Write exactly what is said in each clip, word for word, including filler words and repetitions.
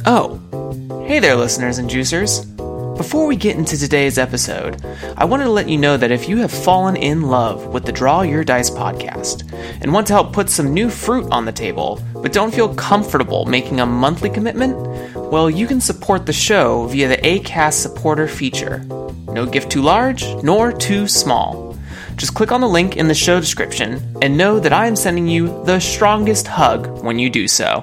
Oh, hey there listeners and juicers. Before we get into today's episode, I wanted to let you know that if you have fallen in love with the Draw Your Dice podcast and want to help put some new fruit on the table, but don't feel comfortable making a monthly commitment, well, you can support the show via the Acast supporter feature. No gift too large, nor too small. Just click on the link in the show description and know that I am sending you the strongest hug when you do so.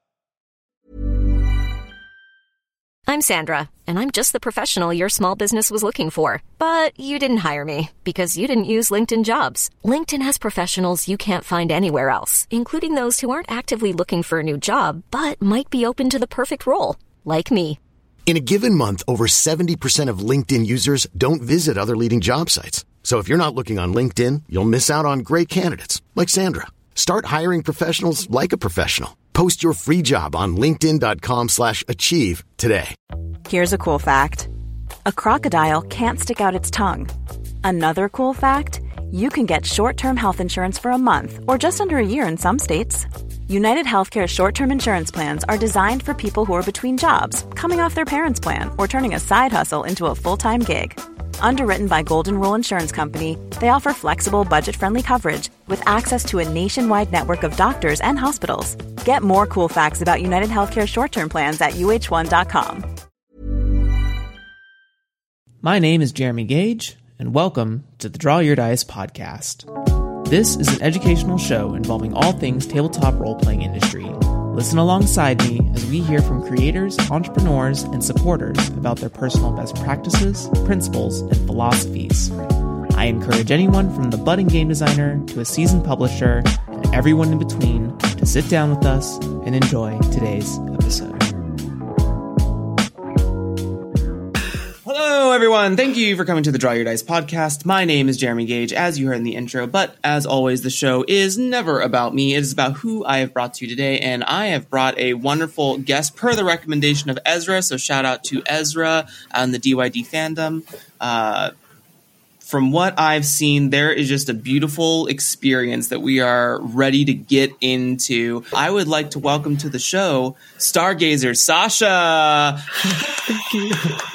I'm Sandra, and I'm just the professional your small business was looking for. But you didn't hire me because you didn't use LinkedIn Jobs. LinkedIn has professionals you can't find anywhere else, including those who aren't actively looking for a new job, but might be open to the perfect role, like me. In a given month, over seventy percent of LinkedIn users don't visit other leading job sites. So if you're not looking on LinkedIn, you'll miss out on great candidates like Sandra. Start hiring professionals like a professional. Post your free job on linkedin.com slash achieve today. Here's a cool fact. A crocodile can't stick out its tongue. Another cool fact, you can get short-term health insurance for a month or just under a year in some states. United Healthcare short-term insurance plans are designed for people who are between jobs, coming off their parents' plan, or turning a side hustle into a full-time gig. Underwritten by Golden Rule Insurance Company, they offer flexible, budget-friendly coverage with access to a nationwide network of doctors and hospitals. Get more cool facts about United Healthcare short-term plans at U H one dot com. My name is Jeremy Gage, and welcome to the Draw Your Dice podcast. This is an educational show involving all things tabletop role-playing industry. Listen alongside me as we hear from creators, entrepreneurs, and supporters about their personal best practices, principles, and philosophies. I encourage anyone from the budding game designer to a seasoned publisher and everyone in between to sit down with us and enjoy today's episode. Hello, everyone. Thank you for coming to the Draw Your Dice podcast. My name is Jeremy Gage, as you heard in the intro, but as always, the show is never about me. It is about who I have brought to you today, and I have brought a wonderful guest per the recommendation of Ezra, so shout out to Ezra and the D Y D fandom. Uh, from what I've seen, there is just a beautiful experience that we are ready to get into. I would like to welcome to the show Stargazer Sasha. Thank you.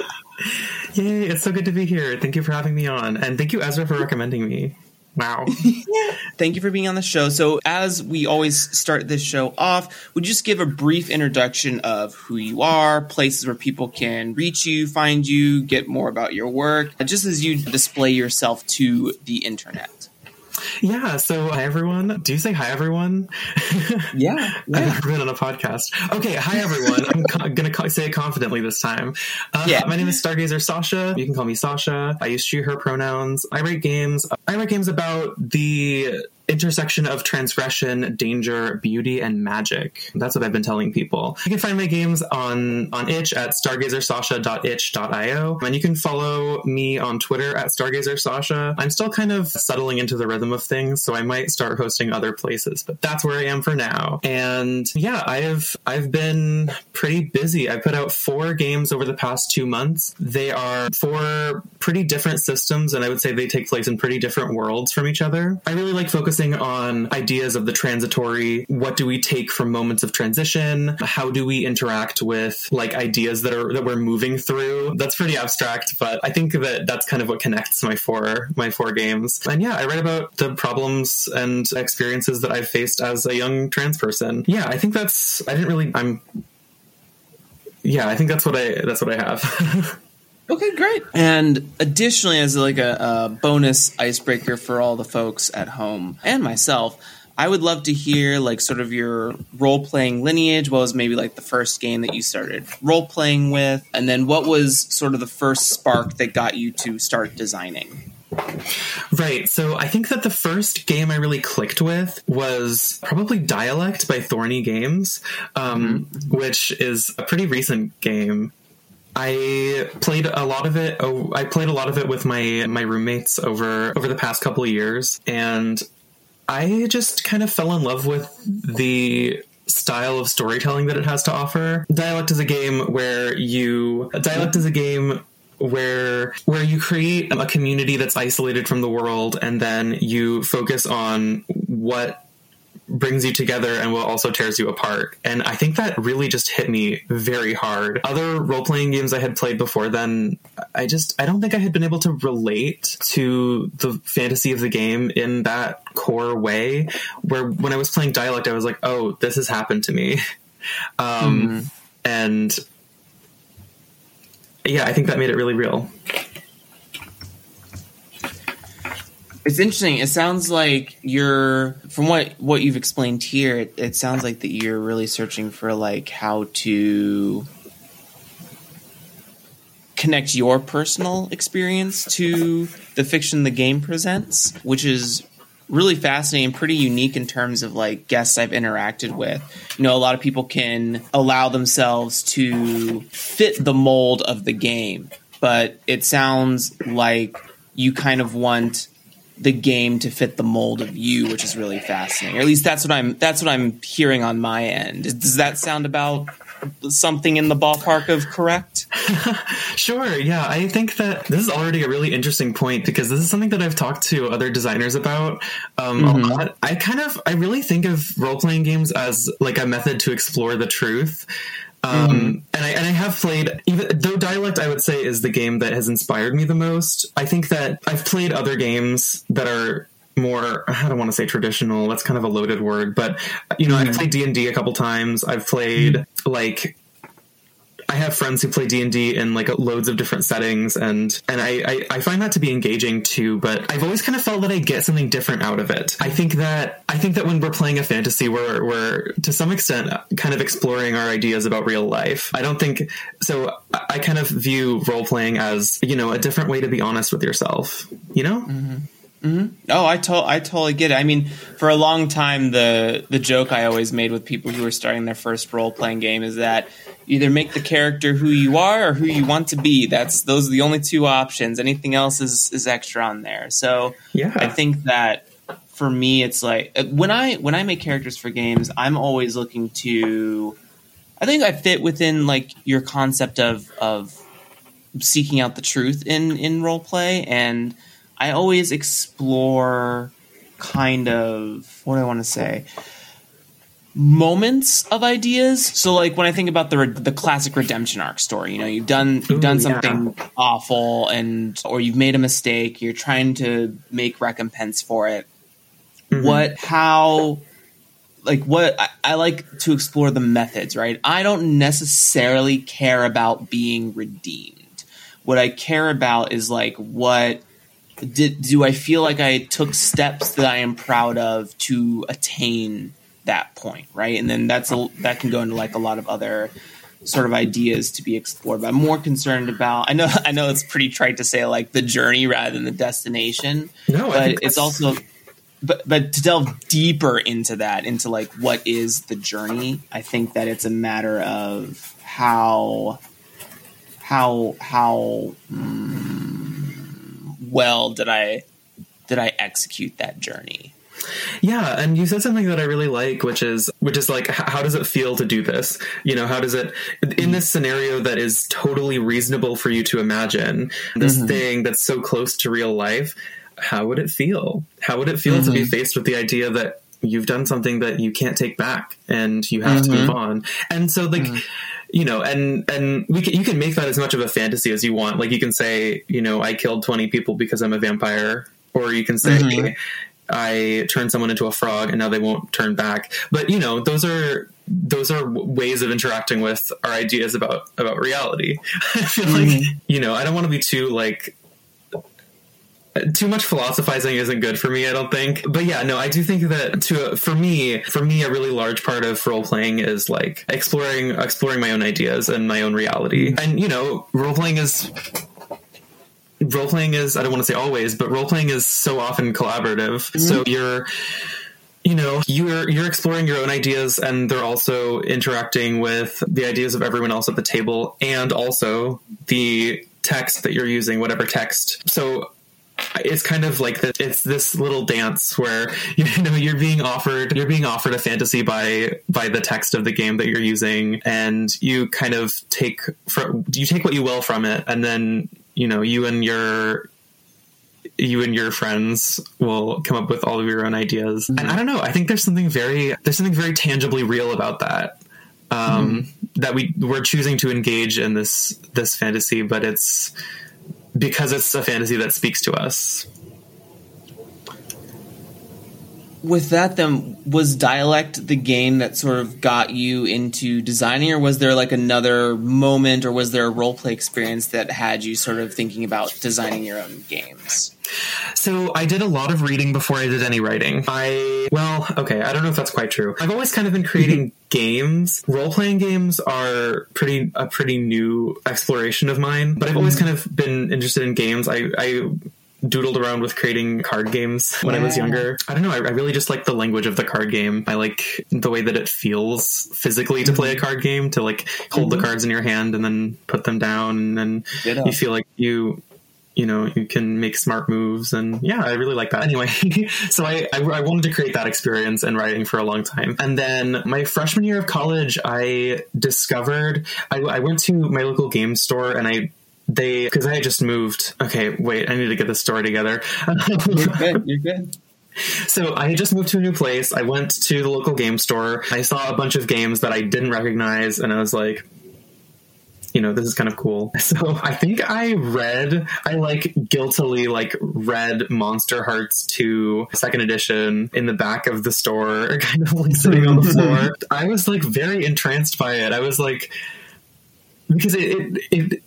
Yay, it's so good to be here. Thank you for having me on. And thank you, Ezra, for recommending me. Wow. Thank you for being on the show. So as we always start this show off, would you just give a brief introduction of who you are, places where people can reach you, find you, get more about your work, just as you display yourself to the internet? Yeah, so hi, everyone. Do you say hi, everyone? Yeah. yeah. I've never been on a podcast. Okay, hi, everyone. I'm co- going to co- say it confidently this time. Uh, yeah. My name is Stargazer Sasha. You can call me Sasha. I use she, her pronouns. I write games. I write games about the intersection of transgression, danger, beauty, and magic. That's what I've been telling people. You can find my games on, on itch at stargazer sasha dot itch dot io. And you can follow me on Twitter at stargazer sasha. I'm still kind of settling into the rhythm of things, so I might start hosting other places, but that's where I am for now. And yeah, I've I've been pretty busy. I put out four games over the past two months. They are four pretty different systems, and I would say they take place in pretty different worlds from each other. I really like focusing on ideas of the transitory. What do we take from moments of transition? How do we interact with like ideas that are that we're moving through? That's pretty abstract, but I think that that's kind of what connects my four my four games. And yeah, I write about the problems and experiences that I've faced as a young trans person. Yeah, I think that's I didn't really I'm yeah, I think that's what I that's what I have. Okay, great. And additionally, as like a, a bonus icebreaker for all the folks at home and myself, I would love to hear like sort of your role-playing lineage. What was maybe like the first game that you started role-playing with? And then what was sort of the first spark that got you to start designing? Right. So I think that the first game I really clicked with was probably Dialect by Thorny Games, um, mm-hmm. which is a pretty recent game. I played a lot of it. Oh, I played a lot of it with my my roommates over over the past couple of years, and I just kind of fell in love with the style of storytelling that it has to offer. Dialect is a game where you Dialect is a game where where you create a community that's isolated from the world, and then you focus on what brings you together and what also tears you apart. And I think that really just hit me very hard. Other role-playing games I had played before then, I just, I don't think I had been able to relate to the fantasy of the game in that core way, where when I was playing Dialect, I was like, oh, this has happened to me. Um, mm-hmm. And yeah, I think that made it really real. It's interesting. It sounds like you're, from what, what you've explained here, it, it sounds like that you're really searching for like how to connect your personal experience to the fiction the game presents, which is really fascinating, pretty unique in terms of like guests I've interacted with. You know, a lot of people can allow themselves to fit the mold of the game, but it sounds like you kind of want the game to fit the mold of you, which is really fascinating. Or at least that's what I'm that's what I'm hearing on my end. Does that sound about something in the ballpark of correct? Sure, yeah. I think that this is already a really interesting point, because this is something that I've talked to other designers about um, mm-hmm. a lot. I kind of, I really think of role-playing games as like a method to explore the truth. Um, mm-hmm. and I, and I have played, even though Dialect, I would say, is the game that has inspired me the most. I think that I've played other games that are more, I don't want to say traditional, that's kind of a loaded word, but you know, mm-hmm. I've played D and D a couple times. I've played mm-hmm. like, I have friends who play D and D in like loads of different settings, and and I, I, I find that to be engaging too, but I've always kind of felt that I get something different out of it. I think that I think that when we're playing a fantasy, we're, we're to some extent kind of exploring our ideas about real life. I don't think, so I kind of view role-playing as, you know, a different way to be honest with yourself, you know? Mm-hmm. Mm-hmm. Oh, I, to- I totally get it. I mean, for a long time, the the joke I always made with people who are starting their first role-playing game is that either make the character who you are or who you want to be. That's those are the only two options. Anything else is, is extra on there. So yeah. I think that for me, it's like when I when I make characters for games, I'm always looking to. I think I fit within like your concept of of seeking out the truth in in role play, and I always explore kind of, what do I want to say, moments of ideas. So like when I think about the the classic redemption arc story, you know, you've done you've done something yeah. awful, and or you've made a mistake, you're trying to make recompense for it. Mm-hmm. What, how, like what, I, I like to explore the methods, right? I don't necessarily care about being redeemed. What I care about is like what, Did, do I feel like I took steps that I am proud of to attain that point, right? And then that's a, that can go into like a lot of other sort of ideas to be explored. But I'm more concerned about, I know I know it's pretty trite to say like the journey rather than the destination. No, but I think it's also, but but to delve deeper into that, into like what is the journey, I think that it's a matter of how how how. Mm, well did I did I execute that journey? Yeah, and you said something that I really like, which is which is like, how does it feel to do this? You know, how does it, in this scenario that is totally reasonable for you to imagine, this mm-hmm. thing that's so close to real life, how would it feel? How would it feel mm-hmm. to be faced with the idea that you've done something that you can't take back and you have mm-hmm. to move on? And so like mm-hmm. you know, and, and we can, you can make that as much of a fantasy as you want. Like you can say, you know, I killed twenty people because I'm a vampire, or you can say mm-hmm. I turned someone into a frog and now they won't turn back. But you know, those are, those are ways of interacting with our ideas about, about reality. I feel mm-hmm. like, you know, I don't want to be too like, too much philosophizing isn't good for me, I don't think. But yeah, no, I do think that to for me, for me, a really large part of role playing is like exploring, exploring my own ideas and my own reality. And you know, role playing is role playing is I don't want to say always, but role playing is so often collaborative. Mm-hmm. So you're. You know, you're you're exploring your own ideas, and they're also interacting with the ideas of everyone else at the table, and also the text that you're using, whatever text. So it's kind of like this, it's this little dance where, you know, you're being offered, you're being offered a fantasy by, by the text of the game that you're using. And you kind of take, you take what you will from it. And then, you know, you and your, you and your friends will come up with all of your own ideas. Mm-hmm. And I don't know, I think there's something very, there's something very tangibly real about that. Um, mm-hmm. that we we're choosing to engage in this, this fantasy, but it's because it's a fantasy that speaks to us. With that, then, was Dialect the game that sort of got you into designing, or was there like another moment, or was there a roleplay experience that had you sort of thinking about designing your own games? So I did a lot of reading before I did any writing. I, well, okay, I don't know if that's quite true. I've always kind of been creating games. Role-playing games are pretty a pretty new exploration of mine, but I've always kind of been interested in games. I, I doodled around with creating card games when yeah. I was younger. I don't know. I, I really just like the language of the card game. I like the way that it feels physically to play a card game, to like hold mm-hmm. the cards in your hand and then put them down, and then Ditto. You feel like you, you know, you can make smart moves. And yeah, I really like that. Anyway, so I, I, I wanted to create that experience in writing for a long time. And then my freshman year of college, I discovered, I, I went to my local game store and I They, because I had just moved. Okay, wait, I need to get this story together. You're good. You're good. So I had just moved to a new place. I went to the local game store. I saw a bunch of games that I didn't recognize, and I was like, you know, this is kind of cool. So I think I read, I like guiltily like read Monster Hearts two second edition in the back of the store, kind of like sitting on the floor. I was like very entranced by it. I was like, because it, it, it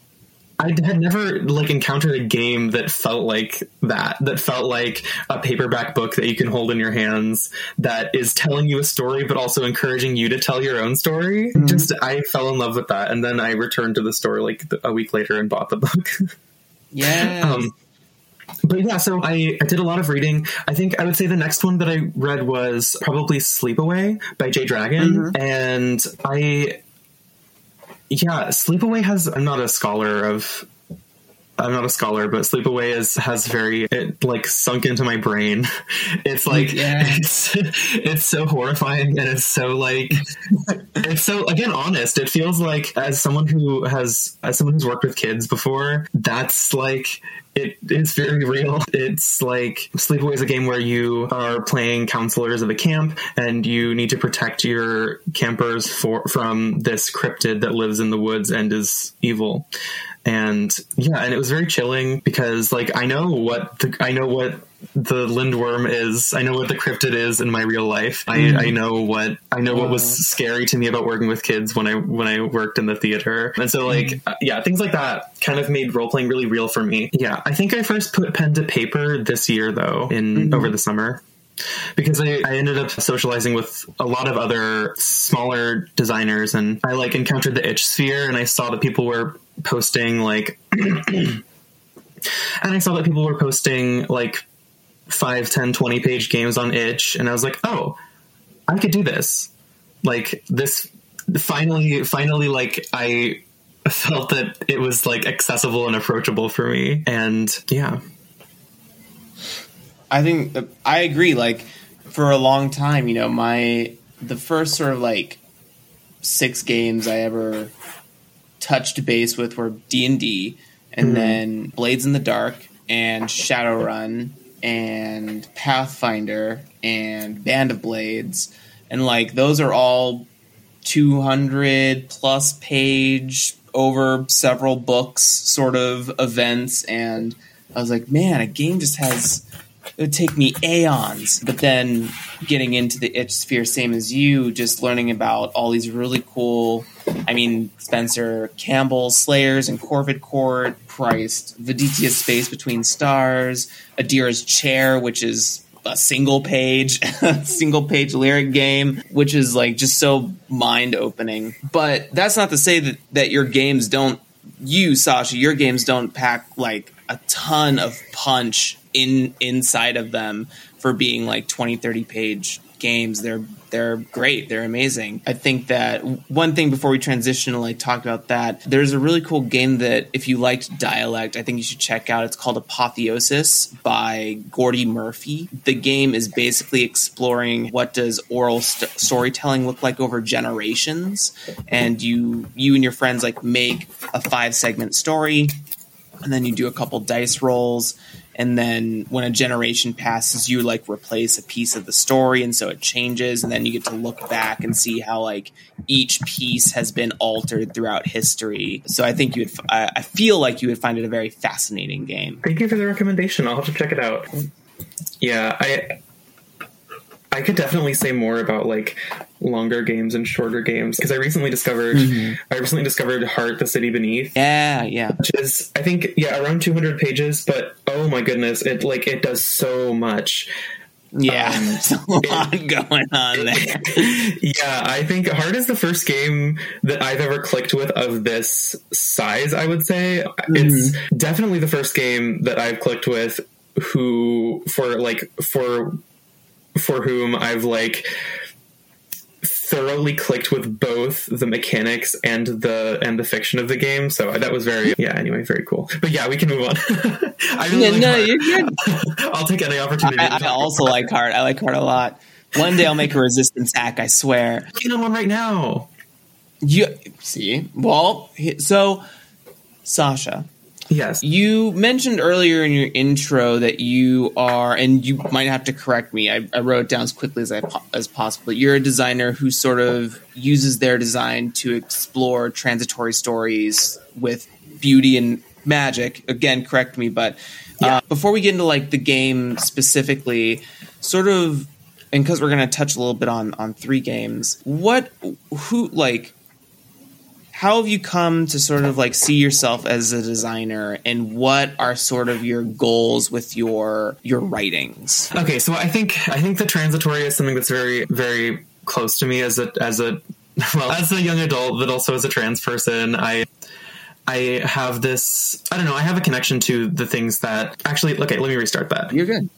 I had never like encountered a game that felt like that, that felt like a paperback book that you can hold in your hands, that is telling you a story, but also encouraging you to tell your own story. Mm-hmm. Just, I fell in love with that. And then I returned to the store like a week later and bought the book. Yeah. um, but yeah, so I, I did a lot of reading. I think I would say the next one that I read was probably Sleepaway by Jay Dragon. Mm-hmm. And I... Yeah, Sleepaway has, I'm not a scholar of, I'm not a scholar, but Sleepaway is, has very, it like sunk into my brain. It's like, yeah. it's, it's so horrifying, and it's so like, it's so, again, honest. It feels like, as someone who has, as someone who's worked with kids before, that's like, it is very real. It's like Sleepaway is a game where you are playing counselors of a camp, and you need to protect your campers for, from this cryptid that lives in the woods and is evil. And yeah, and it was very chilling because like, I know what the, I know what the Lindworm is. I know what the cryptid is in my real life. Mm. I, I know what, I know what was scary to me about working with kids when I, when I worked in the theater. And so like, mm. yeah, things like that kind of made role playing really real for me. Yeah. I think I first put pen to paper this year though, in mm-hmm. over the summer. Because I, I ended up socializing with a lot of other smaller designers, and I like encountered the itch sphere, and I saw that people were posting like, and I saw that people were posting like five, ten, twenty page games on itch. And I was like, oh, I could do this. Like this finally, finally, like I felt that it was like accessible and approachable for me. And yeah. I think I agree. Like for a long time, you know, my, the first sort of like six games I ever touched base with were D and D, and mm-hmm. then Blades in the Dark and Shadowrun and Pathfinder and Band of Blades. And like, those are all two hundred plus page over several books sort of events. And I was like, man, a game just has, it would take me aeons. But then getting into the itch sphere, same as you, just learning about all these really cool, I mean, Spencer Campbell's Slayers and Corvid Court, Christ, Viditia's Space Between Stars, Adira's Chair, which is a single page, single page lyric game, which is like just so mind opening. But that's not to say that, that your games don't, you, Sasha, your games don't pack like a ton of punch in inside of them for being like twenty, thirty page games. They're they're great. They're amazing. I think that one thing before we transition to like talk about that, there's a really cool game that if you liked Dialect, I think you should check out. It's called Apotheosis by Gordy Murphy. The game is basically exploring what does oral st- storytelling look like over generations, and you you and your friends like make a five segment story, and then you do a couple dice rolls, And then when a generation passes, you like replace a piece of the story. And so it changes. And then you get to look back and see how like each piece has been altered throughout history. So I think you would, I, I feel like you would find it a very fascinating game. Thank you for the recommendation. I'll have to check it out. Yeah, I, I could definitely say more about like longer games and shorter games because I recently discovered mm-hmm. I recently discovered Heart: The City Beneath. Yeah, yeah. Which is I think yeah around two hundred pages, but oh my goodness, it like it does so much. Yeah, um, there's a lot it, going on there. Yeah, I think Heart is the first game that I've ever clicked with of this size. I would say mm-hmm. it's definitely the first game that I've clicked with who for like for. for whom I've like thoroughly clicked with both the mechanics and the and the fiction of the game. So that was very yeah. Anyway, very cool. But yeah, we can move on. I really yeah, like no, Heart. you're good. I'll take any opportunity. I, I also like Heart. I like Heart a lot. One day I'll make a resistance hack. I swear. I'm on one right now. You see? Well, so Sasha. Yes. You mentioned earlier in your intro that you are, and you might have to correct me, I, I wrote it down as quickly as I as possible. You're a designer who sort of uses their design to explore transitory stories with beauty and magic. Again, correct me, but uh, yeah. Before we get into like the game specifically, sort of, and because we're going to touch a little bit on on three games, what, who, like, how have you come to sort of like see yourself as a designer, and what are sort of your goals with your your writings? Okay, so I think I think the transitory is something that's very very close to me as a as a well as a young adult, but also as a trans person. I I have this I don't know I have a connection to the things that actually okay. Let me restart that. You're good.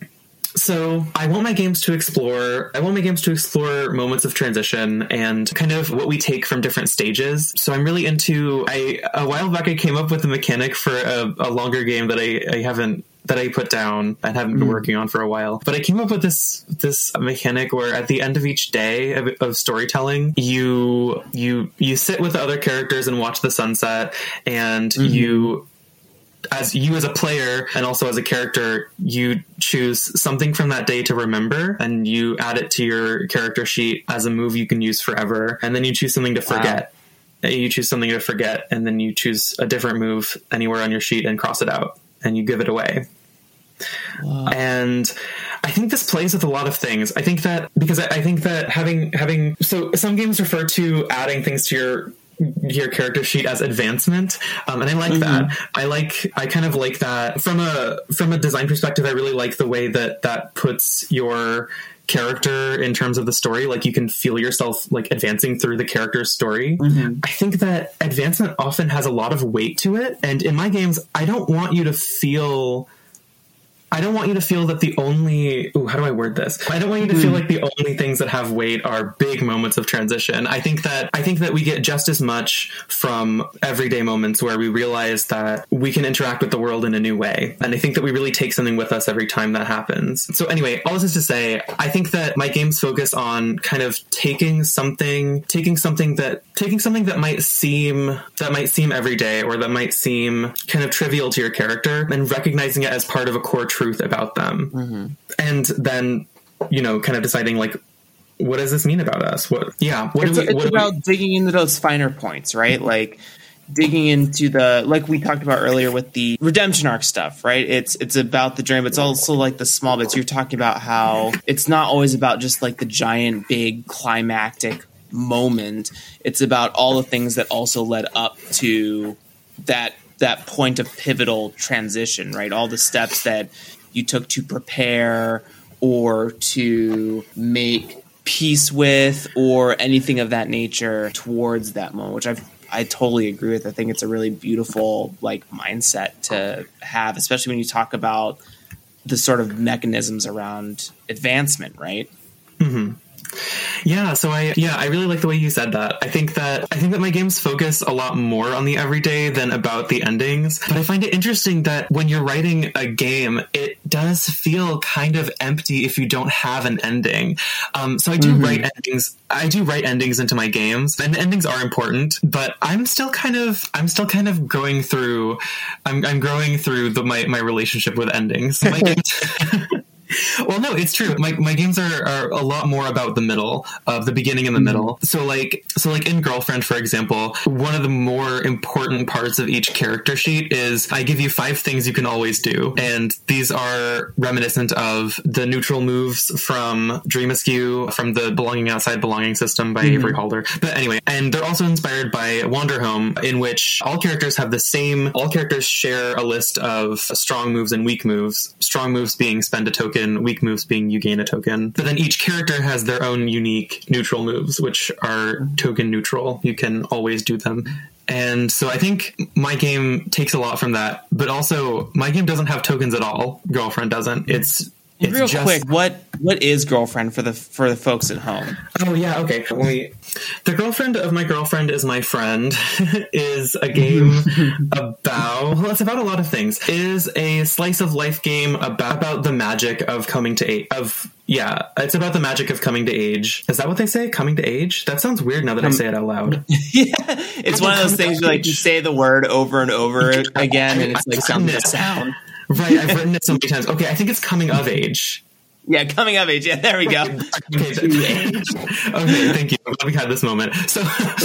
So I want my games to explore, I want my games to explore moments of transition and kind of what we take from different stages. So I'm really into, I, a while back I came up with a mechanic for a, a longer game that I, I haven't, that I put down and haven't been mm. working on for a while. But I came up with this, this mechanic where at the end of each day of, of storytelling, you, you, you sit with the other characters and watch the sunset, and mm-hmm. you, as you as a player and also as a character, you choose something from that day to remember, and you add it to your character sheet as a move you can use forever. And then you choose something to forget. Wow. You choose something to forget, and then you choose a different move anywhere on your sheet and cross it out, and you give it away. Wow. And I think this plays with a lot of things. I think that because I, I think that having having so some games refer to adding things to your your character sheet as advancement, um, and I like mm-hmm. that. I like I kind of like that from a from a design perspective. I really like the way that that puts your character in terms of the story. Like you can feel yourself like advancing through the character's story. Mm-hmm. I think that advancement often has a lot of weight to it, and in my games, I don't want you to feel. I don't want you to feel that the only... Ooh, how do I word this? I don't want you to mm. feel like the only things that have weight are big moments of transition. I think that I think that we get just as much from everyday moments where we realize that we can interact with the world in a new way. And I think that we really take something with us every time that happens. So anyway, all this is to say, I think that my games focus on kind of taking something, taking something that, taking something that might seem, that might seem everyday or that might seem kind of trivial to your character and recognizing it as part of a core truth about them. Mm-hmm. And then, you know, kind of deciding like, what does this mean about us? What, yeah. What it's do we, it's what about we... digging into those finer points, right? Like digging into the, like we talked about earlier with the redemption arc stuff, right? It's, it's about the journey, but it's also like the small bits. You're talking about how it's not always about just like the giant, big climactic moment. It's about all the things that also led up to that that point of pivotal transition, right? All the steps that you took to prepare or to make peace with or anything of that nature towards that moment, which I've, I totally agree with. I think it's a really beautiful like mindset to have, especially when you talk about the sort of mechanisms around advancement, right? Mm-hmm. Yeah, so I yeah, I really like the way you said that. I think that I think that my games focus a lot more on the everyday than about the endings. But I find it interesting that when you're writing a game, it does feel kind of empty if you don't have an ending. Um, so I do mm-hmm. write endings. I do write endings into my games, and endings are important. But I'm still kind of I'm still kind of going through. I'm I'm growing through the, my my relationship with endings. My games. Well, no, it's true. My my games are, are a lot more about the middle, of the beginning and the mm-hmm. middle. So like so like in Girlfriend, for example, one of the more important parts of each character sheet is I give you five things you can always do. And these are reminiscent of the neutral moves from Dream Askew, from the Belonging Outside Belonging system by mm-hmm. Avery Halder. But anyway, and they're also inspired by Wanderhome, in which all characters have the same, all characters share a list of strong moves and weak moves. Strong moves being spend a token, weak moves being you gain a token. But then each character has their own unique neutral moves, which are token neutral. You can always do them. And so I think my game takes a lot from that. But also, my game doesn't have tokens at all. Girlfriend doesn't. It's It's Real just... quick, what what is Girlfriend for the for the folks at home? Oh yeah, okay. Let me... The Girlfriend of My Girlfriend Is My Friend is a game about well, it's about a lot of things. It is a slice of life game about, about the magic of coming to age. Of yeah, it's about the magic of coming to age. Is that what they say? Coming to age? That sounds weird now that um, I say it out loud. Yeah, it's one of those things where, like, you say the word over and over again, and it's like something to sound. Right, I've written it so many times. Okay, I think it's coming of age. Yeah, coming of age. Yeah, there we go. Okay, okay, thank you. I'm glad we had this moment. So,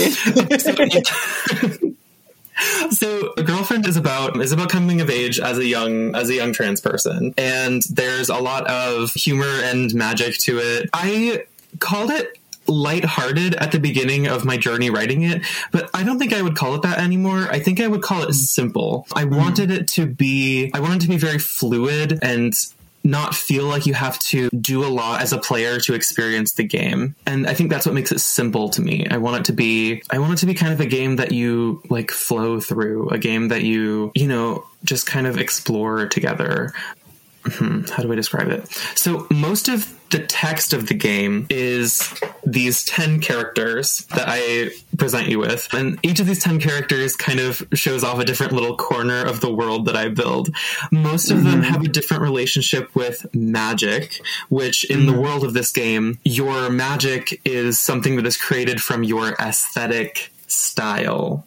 so, so Girlfriend is about is about coming of age as a young as a young trans person, and there's a lot of humor and magic to it. I called it lighthearted at the beginning of my journey writing it, but I don't think I would call it that anymore. I think I would call it simple. I mm. wanted it to be, I wanted it to be very fluid and not feel like you have to do a lot as a player to experience the game. And I think that's what makes it simple to me. I want it to be, I want it to be kind of a game that you like flow through, a game that you, you know, just kind of explore together. Hmm, how do I describe it? So most of the text of the game is these ten characters that I present you with. And each of these ten characters kind of shows off a different little corner of the world that I build. Most of mm-hmm. them have a different relationship with magic, which in mm-hmm. the world of this game, your magic is something that is created from your aesthetic style.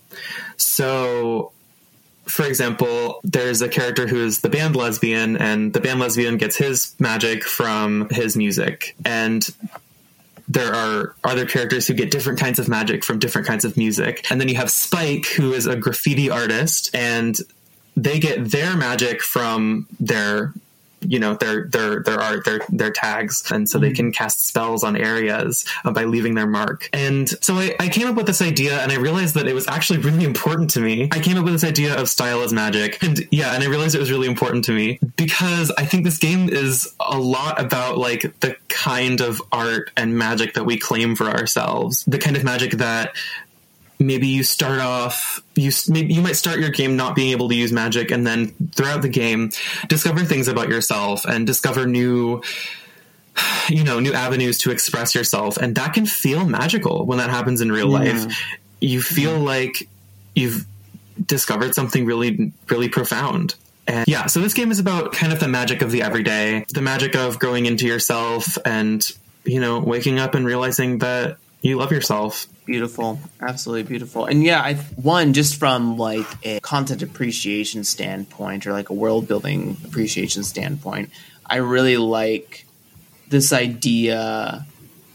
So... For example, there's a character who is the band lesbian, and the band lesbian gets his magic from his music. And there are other characters who get different kinds of magic from different kinds of music. And then you have Spike, who is a graffiti artist, and they get their magic from their... you know, their, their, their art, their, their tags. And so mm-hmm. they can cast spells on areas uh, by leaving their mark. And so I, I came up with this idea, and I realized that it was actually really important to me. I came up with this idea of style as magic. And yeah, and I realized it was really important to me because I think this game is a lot about like the kind of art and magic that we claim for ourselves. The kind of magic that maybe you start off, you maybe you might start your game not being able to use magic, and then throughout the game, discover things about yourself and discover new, you know, new avenues to express yourself. And that can feel magical when that happens in real yeah. life. You feel yeah. like you've discovered something really, really profound. And yeah, so this game is about kind of the magic of the everyday, the magic of growing into yourself and, you know, waking up and realizing that you love yourself. Beautiful. Absolutely beautiful. And yeah, I one, just from like a content appreciation standpoint or like a world building appreciation standpoint, I really like this idea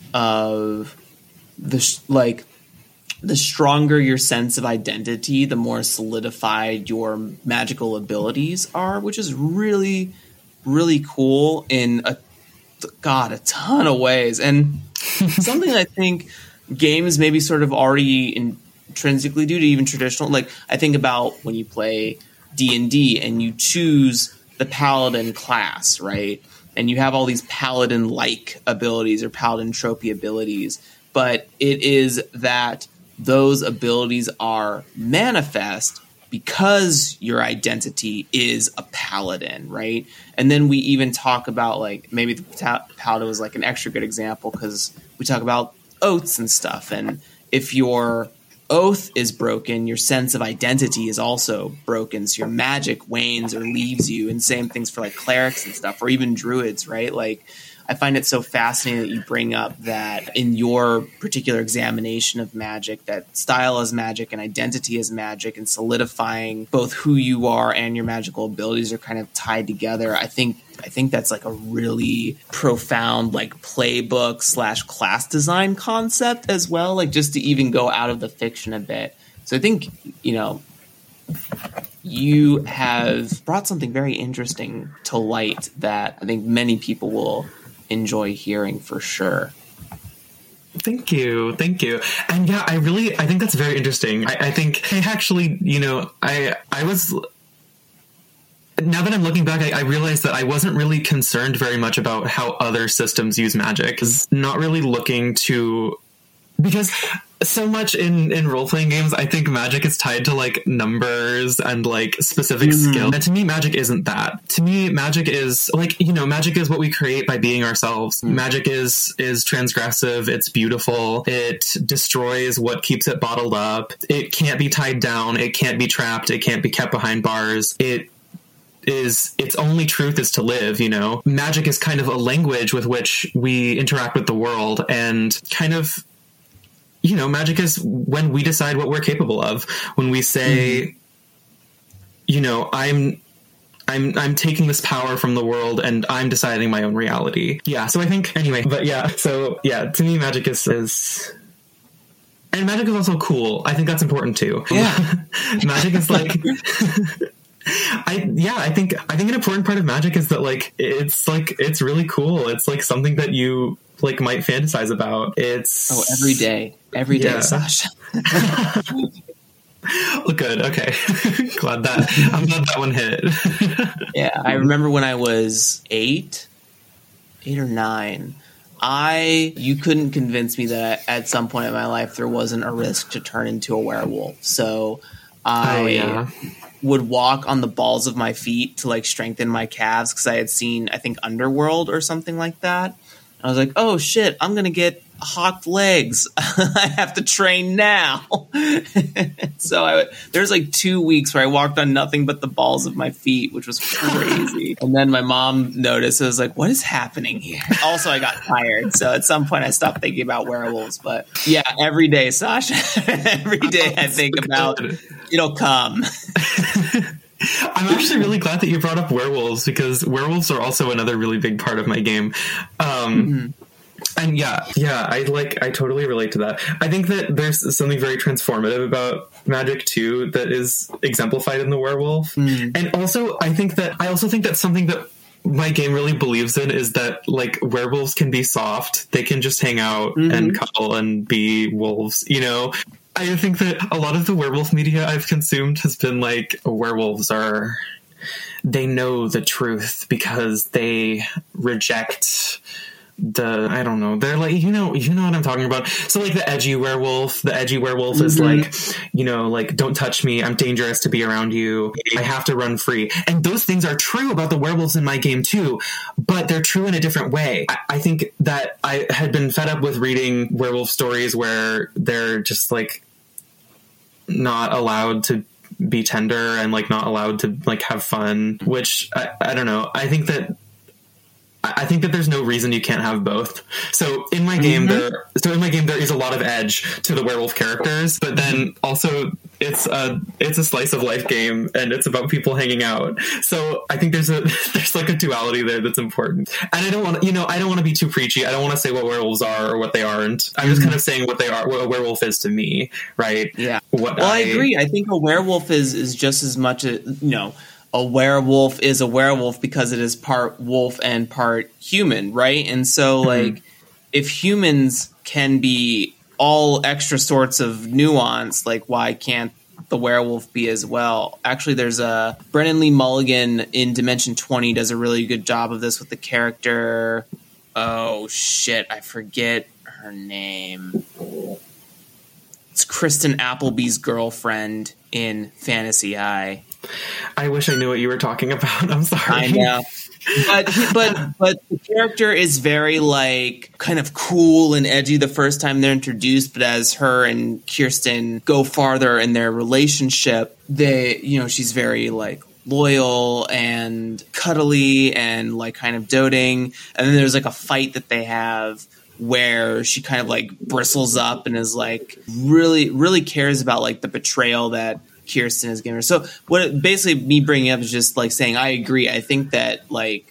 of the like the stronger your sense of identity, the more solidified your magical abilities are, which is really, really cool in a God, a ton of ways. And something I think games maybe sort of already intrinsically do to even traditional, like I think about when you play D and D and you choose the paladin class, right? And you have all these paladin-like abilities or paladin trophy abilities, but it is that those abilities are manifest because your identity is a paladin, right? And then we even talk about, like, maybe the paladin was like an extra good example because we talk about oaths and stuff. And if your oath is broken, your sense of identity is also broken. So your magic wanes or leaves you. And same things for like clerics and stuff, or even druids, right? Like, I find it so fascinating that you bring up that in your particular examination of magic, that style as magic and identity as magic and solidifying both who you are and your magical abilities are kind of tied together. I think I think that's like a really profound like playbook slash class design concept as well, like just to even go out of the fiction a bit. So I think, you know, you have brought something very interesting to light that I think many people will enjoy hearing for sure. Thank you. Thank you. And yeah, I really, I think that's very interesting. I, I think I actually, you know, I, I was, now that I'm looking back, I, I realized that I wasn't really concerned very much about how other systems use magic. 'Cause not really looking to, because so much in, in role-playing games, I think magic is tied to like numbers and like specific mm-hmm. skill. And to me, magic isn't that. To me, magic is like, you know, magic is what we create by being ourselves. Mm-hmm. Magic is, is transgressive. It's beautiful. It destroys what keeps it bottled up. It can't be tied down. It can't be trapped. It can't be kept behind bars. It is its only truth is to live, you know. Magic is kind of a language with which we interact with the world, and kind of, you know, magic is when we decide what we're capable of. When we say, mm-hmm. you know, I'm, I'm, I'm taking this power from the world and I'm deciding my own reality. Yeah. So I think anyway, but yeah. So yeah, to me, magic is, is and magic is also cool. I think that's important too. Yeah. Magic is like, I, yeah, I think, I think an important part of magic is that like, it's like, it's really cool. It's like something that you like might fantasize about. It's oh, every day, every day, yeah. Sasha. Well, good. Okay. glad that, I'm glad that one hit. Yeah. I remember when I was eight, eight or nine, I, you couldn't convince me that at some point in my life, there wasn't a risk to turn into a werewolf. So I, oh, yeah. would walk on the balls of my feet to like strengthen my calves because I had seen, I think, Underworld or something like that. I was like, oh shit, I'm going to get hawked legs. I have to train now. So I, there's like two weeks where I walked on nothing but the balls of my feet, which was crazy. And then my mom noticed. I was like, what is happening here? Also, I got tired. So at some point I stopped thinking about werewolves. But yeah, every day, Sasha, every day I think about it'll come. I'm actually really glad that you brought up werewolves, because werewolves are also another really big part of my game. Um, mm-hmm. And yeah, yeah, I like, I totally relate to that. I think that there's something very transformative about magic too, that is exemplified in the werewolf. Mm. And also, I think that, I also think that something that my game really believes in is that like werewolves can be soft. They can just hang out mm-hmm. and cuddle and be wolves, you know? I think that a lot of the werewolf media I've consumed has been like, werewolves are, they know the truth because they reject the, I don't know, they're like, you know, you know what I'm talking about. So like the edgy werewolf, the edgy werewolf mm-hmm. is like, you know, like, don't touch me. I'm dangerous to be around you. I have to run free. And those things are true about the werewolves in my game too, but they're true in a different way. I, I think that I had been fed up with reading werewolf stories where they're just like not allowed to be tender and like not allowed to like have fun, which I, I don't know. I think that I think that there's no reason you can't have both. So in my game, mm-hmm. there, so in my game, there is a lot of edge to the werewolf characters, but then also it's a, it's a slice of life game and it's about people hanging out. So I think there's a, there's like a duality there that's important. And I don't want to, you know, I don't want to be too preachy. I don't want to say what werewolves are or what they aren't. I'm mm-hmm. just kind of saying what they are, what a werewolf is to me. Right. Yeah. What well, I, I agree. I think a werewolf is, is just as much a, you know, a werewolf is a werewolf because it is part wolf and part human, right? And so, like, mm-hmm. if humans can be all extra sorts of nuance, like, why can't the werewolf be as well? Actually, there's a Brennan Lee Mulligan in Dimension twenty does a really good job of this with the character. Oh, shit, I forget her name. Kristen Appleby's girlfriend in Fantasy Eye. I wish I knew what you were talking about. I'm sorry. I know. But, but but the character is very like kind of cool and edgy the first time they're introduced, but as her and Kirsten go farther in their relationship, they you know she's very like loyal and cuddly and like kind of doting, and then there's like a fight that they have where she kind of like bristles up and is like really really cares about like the betrayal that Kirsten has given her. So what it, basically me bringing up is just like saying I agree. I think that like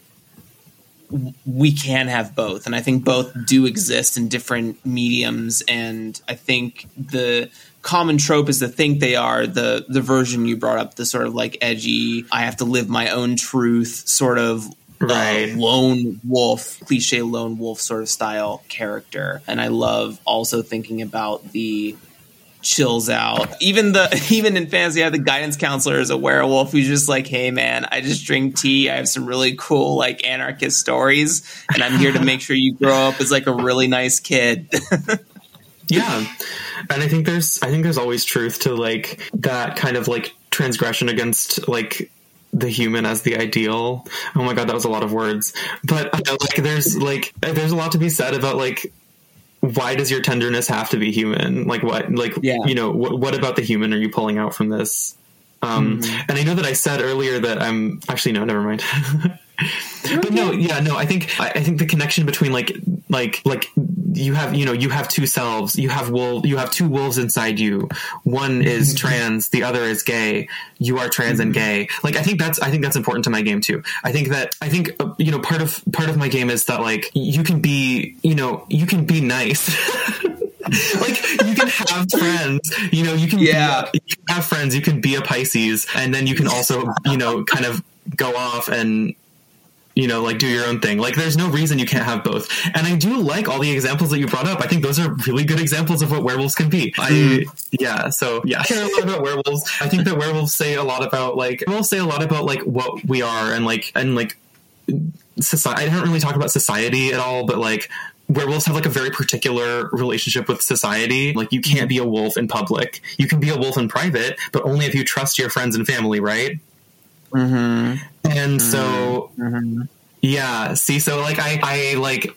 w- we can have both, and I think both do exist in different mediums. And I think the common trope is to think they are the the version you brought up, the sort of like edgy, I have to live my own truth sort of right. uh, lone wolf, cliche lone wolf sort of style character. And I love also thinking about the chills out. Even the even in fantasy, I have the guidance counselor is a werewolf who's just like, hey man, I just drink tea. I have some really cool like anarchist stories, and I'm here to make sure you grow up as like a really nice kid. Yeah. And I think there's I think there's always truth to like that kind of like transgression against like the human as the ideal. Oh my god, that was a lot of words. But you know, like there's like there's a lot to be said about like why does your tenderness have to be human? Like what, like, yeah. you know, what, what about the human are you pulling out from this? Um, mm-hmm. And I know that I said earlier that I'm actually, no, never mind. But no, yeah, no, I think, I, I think the connection between like, like, like you have, you know, you have two selves, you have wolf, you have two wolves inside you. One is trans, the other is gay. You are trans and gay. Like, I think that's, I think that's important to my game too. I think that, I think, uh, you know, part of, part of my game is that like, you can be, you know, you can be nice. Like you can have friends, you know, you can, yeah. be a, you can have friends, you can be a Pisces, and then you can also, you know, kind of go off and, you know, like do your own thing. Like there's no reason you can't have both. And I do like all the examples that you brought up. I think those are really good examples of what werewolves can be. I, yeah. So yeah, I care a lot about werewolves. I think that werewolves say a lot about like, werewolves say a lot about like what we are and like, and like society. I don't really talk about society at all, but like werewolves have like a very particular relationship with society. Like you can't be a wolf in public. You can be a wolf in private, but only if you trust your friends and family, right? Mm-hmm. And so, mm-hmm. yeah, see, so like, I, I like,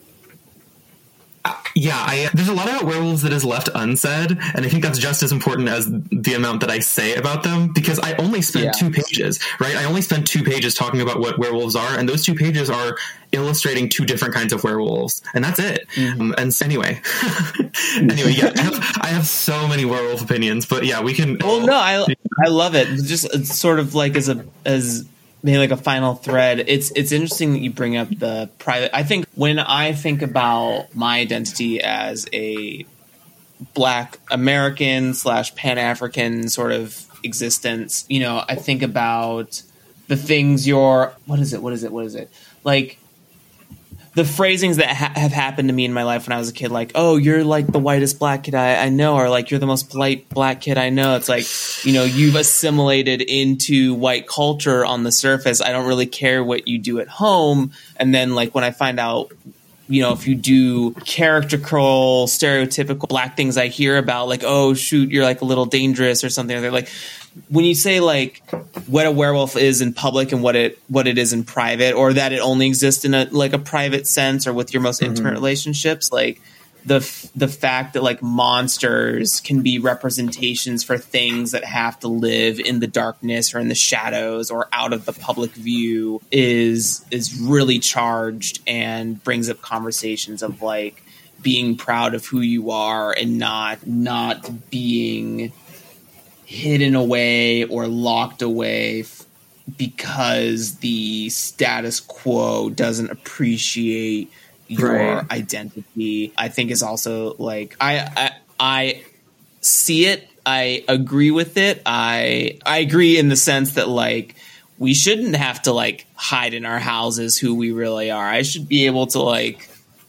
uh, yeah, I, there's a lot about werewolves that is left unsaid. And I think that's just as important as the amount that I say about them, because I only spent yeah. two pages, right? I only spent two pages talking about what werewolves are. And those two pages are illustrating two different kinds of werewolves. And that's it. Mm-hmm. Um, and anyway, anyway, yeah, I have, I have so many werewolf opinions, but yeah, we can. Well, no, I, I love it. Just it's sort of like as a, as, maybe like a final thread. It's it's interesting that you bring up the private. I think when I think about my identity as a Black American slash Pan-African sort of existence, you know, I think about the things you're, what is it? What is it? What is it? Like the phrasings that ha- have happened to me in my life when I was a kid, like, oh, you're like the whitest Black kid I, I know, or like you're the most polite Black kid I know. It's like, you know, you've assimilated into white culture on the surface. I don't really care what you do at home. And then like when I find out, you know, if you do caricature, stereotypical Black things I hear about, like, oh, shoot, you're like a little dangerous or something. They're like, when you say like what a werewolf is in public and what it what it is in private, or that it only exists in a like a private sense or with your most mm-hmm. intimate relationships, like the the fact that like monsters can be representations for things that have to live in the darkness or in the shadows or out of the public view is is really charged and brings up conversations of like being proud of who you are and not not being hidden away or locked away f- because the status quo doesn't appreciate your right. identity. I think is also like I, I I see it. I agree with it. I I agree in the sense that like we shouldn't have to like hide in our houses who we really are. I should be able to like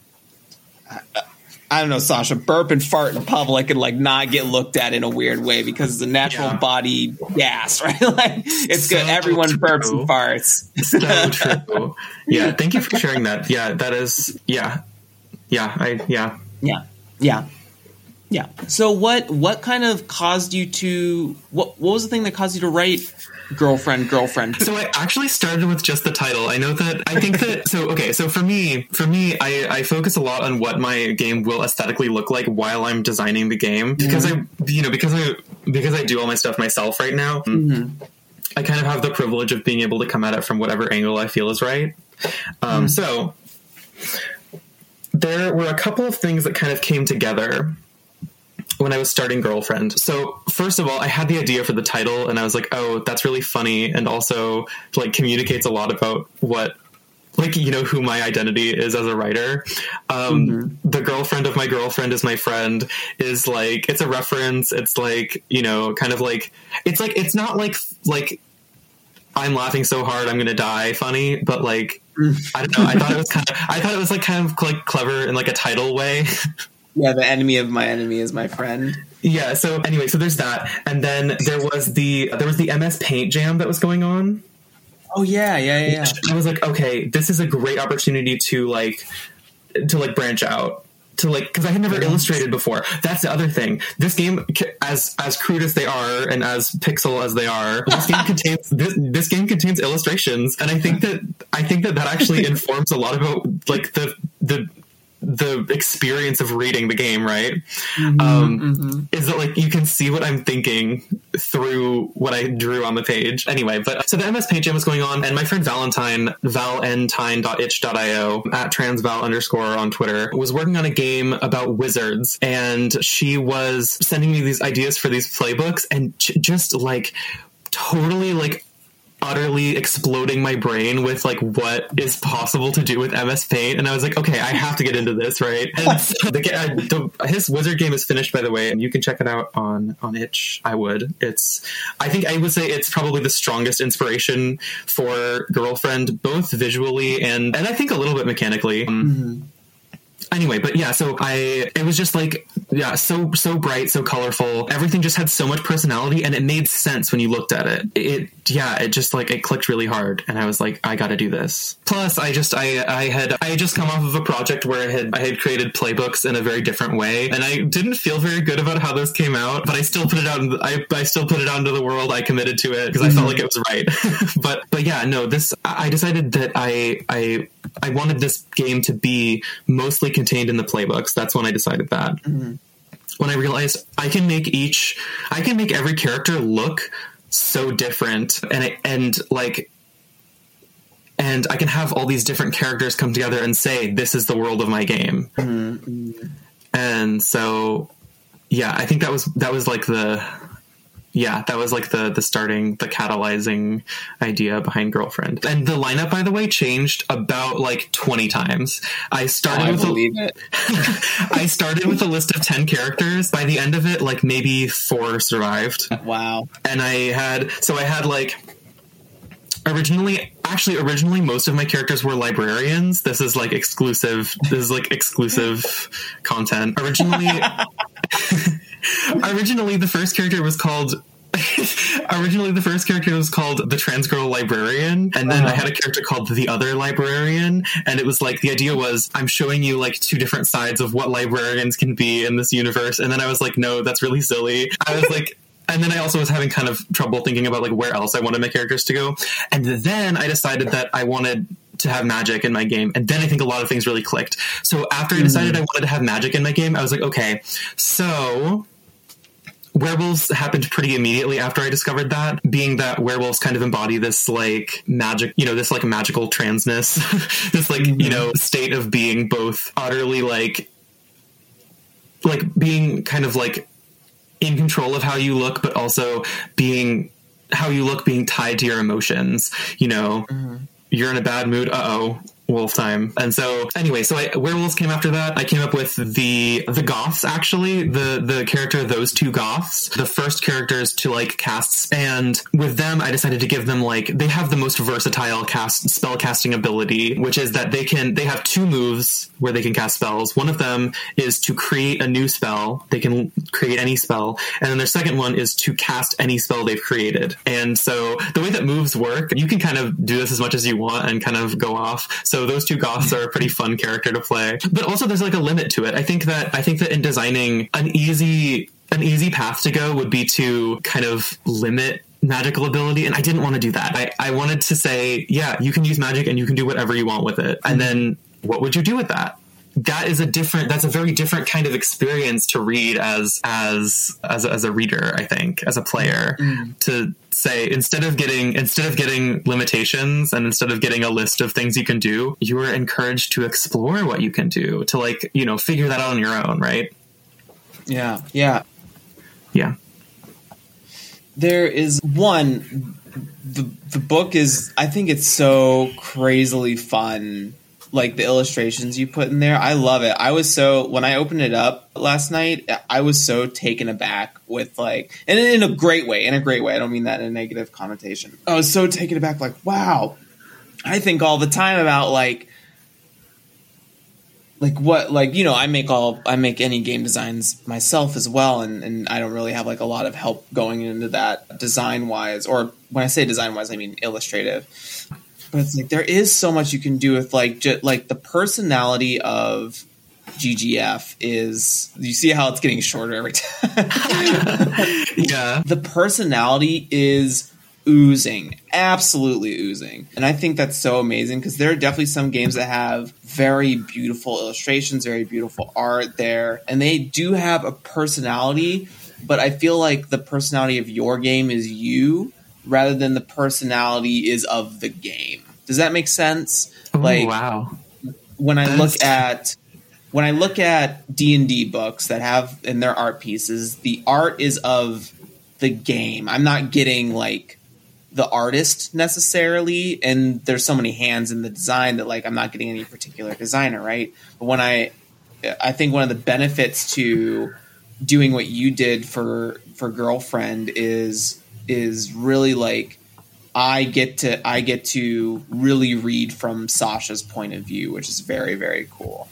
I, I don't know, Sasha, burp and fart in public and like not get looked at in a weird way because it's a natural yeah. body gas, right? Like it's so good. Everyone true. burps and farts. So true. Yeah. Thank you for sharing that. Yeah. That is, yeah. Yeah. I, yeah. Yeah. Yeah. Yeah. So what what kind of caused you to what what was the thing that caused you to write girlfriend girlfriend? So I actually started with just the title. I know that I think that so okay, so for me for me I, I focus a lot on what my game will aesthetically look like while I'm designing the game. Because mm-hmm. I you know, because I because I do all my stuff myself right now. Mm-hmm. I kind of have the privilege of being able to come at it from whatever angle I feel is right. Um, mm. So there were a couple of things that kind of came together when I was starting Girlfriend. So first of all, I had the idea for the title and I was like, oh, that's really funny. And also like communicates a lot about what, like, you know, who my identity is as a writer. Um, mm-hmm. The girlfriend of my girlfriend is my friend is like, it's a reference. It's like, you know, kind of like, it's like, it's not like, like I'm laughing so hard I'm going to die funny, but like, I don't know. I thought it was kind of, I thought it was like kind of like clever in like a title way. Yeah. The enemy of my enemy is my friend. Yeah. So anyway, so there's that. And then there was the, there was the M S Paint jam that was going on. Oh yeah, yeah, yeah, yeah. I was like, okay, this is a great opportunity to like, to like branch out, to like, because I had never illustrated before. That's the other thing. This game, as as crude as they are and as pixel as they are, this game contains this this game contains illustrations, and I think that I think that that actually informs a lot about like the the. the experience of reading the game, right? Mm-hmm, um, mm-hmm. Is that like you can see what I'm thinking through what I drew on the page. Anyway, but so the M S Paint Jam was going on, and my friend Valentine, valentine dot itch dot io, at transval underscore on Twitter, was working on a game about wizards, and she was sending me these ideas for these playbooks, and j- just like totally like utterly exploding my brain with like what is possible to do with M S Paint, and I was like, okay, I have to get into this, right? And so the, the, his wizard game is finished, by the way, and you can check it out on on itch. I would. It's I think I would say it's probably the strongest inspiration for Girlfriend, both visually and and I think a little bit mechanically. Mm-hmm. Anyway, but yeah, so I, it was just like, yeah, so, so bright, so colorful. Everything just had so much personality, and it made sense when you looked at it. It, yeah, it just like, it clicked really hard, and I was like, I gotta do this. Plus, I just, I, I had, I had just come off of a project where I had, I had created playbooks in a very different way, and I didn't feel very good about how those came out, but I still put it out, in the, I, I still put it out into the world. I committed to it, because I mm-hmm. felt like it was right. but, but yeah, no, this, I decided that I, I, I wanted this game to be mostly contained in the playbooks. That's when I decided that. Mm-hmm. When I realized I can make each, I can make every character look so different, and it, and like, and I can have all these different characters come together and say, this is the world of my game. Mm-hmm. And so, yeah, I think that was, that was like the, yeah, that was like the the starting, the catalyzing idea behind Girlfriend. And the lineup, by the way, changed about like twenty times. I started oh, with I believe a, it. I started with a list of ten characters. By the end of it, like maybe four survived. Wow. And I had, so I had like, originally, actually originally most of my characters were librarians. This is like exclusive, this is like exclusive content. Originally... Originally, the first character was called. Originally, the first character was called the Trans Girl Librarian, and then uh-huh. I had a character called the Other Librarian, and it was like the idea was I'm showing you like two different sides of what librarians can be in this universe, and then I was like, no, that's really silly. I was like. And then I also was having kind of trouble thinking about like where else I wanted my characters to go, and then I decided that I wanted to have magic in my game, and then I think a lot of things really clicked. So after I decided mm. I wanted to have magic in my game, I was like, okay, so werewolves happened pretty immediately after I discovered that, being that werewolves kind of embody this like magic, you know, this like magical transness, this like, mm-hmm. you know, state of being both utterly like, like being kind of like in control of how you look, but also being how you look being tied to your emotions, you know, mm-hmm. you're in a bad mood. Uh-oh. Wolf time. And so anyway, so I, werewolves came after that. I came up with the the goths, actually, the the character, those two goths, the first characters to like cast, and with them I decided to give them like, they have the most versatile cast spell casting ability, which is that they can they have two moves where they can cast spells. One of them is to create a new spell. They can create any spell, and then their second one is to cast any spell they've created. And so the way that moves work, you can kind of do this as much as you want and kind of go off. So So those two goths are a pretty fun character to play. But also there's like a limit to it. I think that I think that in designing an easy an easy path to go would be to kind of limit magical ability, and I didn't want to do that. I, I wanted to say, yeah, you can use magic and you can do whatever you want with it. And then what would you do with that? That is a different, that's a very different kind of experience to read as, as, as, as a reader, I think, as a player, mm. to say, instead of getting, instead of getting limitations and instead of getting a list of things you can do, you are encouraged to explore what you can do, to like, you know, figure that out on your own. Right. Yeah. Yeah. Yeah. There is one, the, the book is, I think it's so crazily fun. Like the illustrations you put in there, I love it. I was so, when I opened it up last night, I was so taken aback with like, and in a great way, in a great way. I don't mean that in a negative connotation. I was so taken aback, like, wow, I think all the time about like, like what, like, you know, I make all, I make any game designs myself as well. And, and I don't really have like a lot of help going into that design wise, or when I say design wise, I mean illustrative. But it's like there is so much you can do with like just, like the personality of G G F is, you see how it's getting shorter every time. Yeah. The personality is oozing, absolutely oozing. And I think that's so amazing because there are definitely some games that have very beautiful illustrations, very beautiful art there, and they do have a personality, but I feel like the personality of your game is you, rather than the personality is of the game. Does that make sense? Ooh, like, wow. When I That's... look at when I look at D and D books that have in their art pieces, the art is of the game. I'm not getting like the artist necessarily, and there's so many hands in the design that like I'm not getting any particular designer, right? But when I I think one of the benefits to doing what you did for for Girlfriend is is really like I get to I get to really read from Sasha's point of view, which is very, very cool.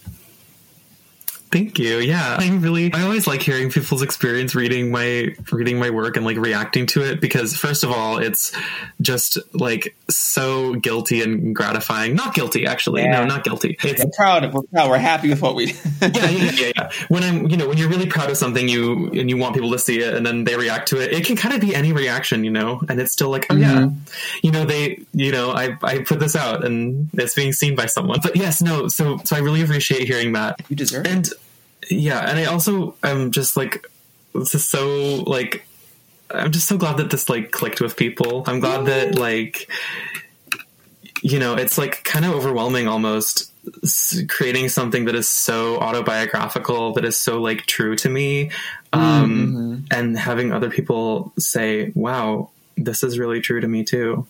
Thank you. Yeah, I really, I always like hearing people's experience reading my, reading my work and like reacting to it, because first of all, it's just like so guilty and gratifying. Not guilty, actually. Yeah. No, not guilty. It's we're proud of, we're proud. We're happy with what we did. yeah, yeah, yeah, yeah. When I'm, you know, when you're really proud of something, you, and you want people to see it and then they react to it, it can kind of be any reaction, you know, and it's still like, oh mm-hmm. yeah, you know, they, you know, I, I put this out and it's being seen by someone. But yes, no. So, so I really appreciate hearing that. You deserve and, it. Yeah, and I also am just like, this is so like, I'm just so glad that this like clicked with people. I'm glad that like, you know, it's like kind of overwhelming almost creating something that is so autobiographical, that is so like true to me, um, mm-hmm. and having other people say, wow, this is really true to me too.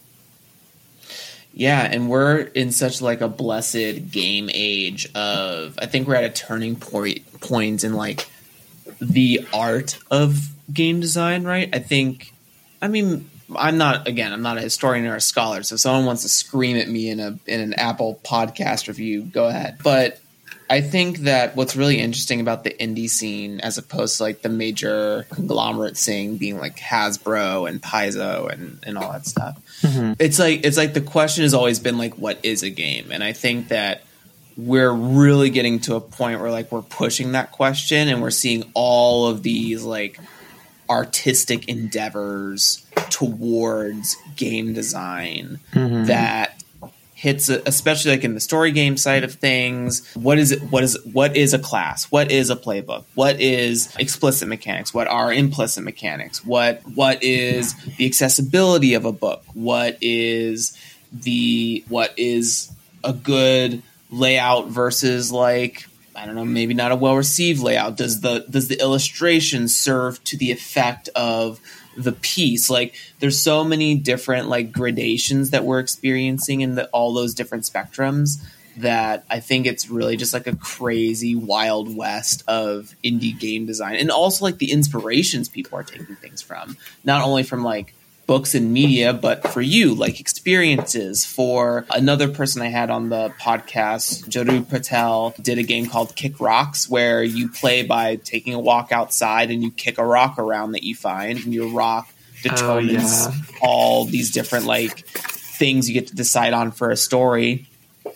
Yeah, and we're in such like a blessed game age of, I think we're at a turning point point in like the art of game design, right? I think, I mean, I'm not, again, I'm not a historian or a scholar, so if someone wants to scream at me in a in an Apple podcast review, go ahead. But I think that what's really interesting about the indie scene, as opposed to like the major conglomerate scene being like Hasbro and Paizo and, and all that stuff, mm-hmm. it's like it's like the question has always been like, what is a game? And I think that we're really getting to a point where like we're pushing that question, and we're seeing all of these like artistic endeavors towards game design mm-hmm. that hits, especially like in the story game side of things. What is it? What is what is a class? What is a playbook? What is explicit mechanics? What are implicit mechanics? What what is the accessibility of a book? What is the what is a good layout versus like, I don't know, maybe not a well-received layout? Does the does the illustration serve to the effect of the piece? Like, there's so many different like gradations that we're experiencing in the, all those different spectrums, that I think it's really just like a crazy wild west of indie game design, and also like the inspirations people are taking things from, not only from like books and media, but for you, like experiences. For another person I had on the podcast, Jaru Patel, did a game called Kick Rocks, where you play by taking a walk outside and you kick a rock around that you find, and your rock determines oh, yeah. all these different like things you get to decide on for a story.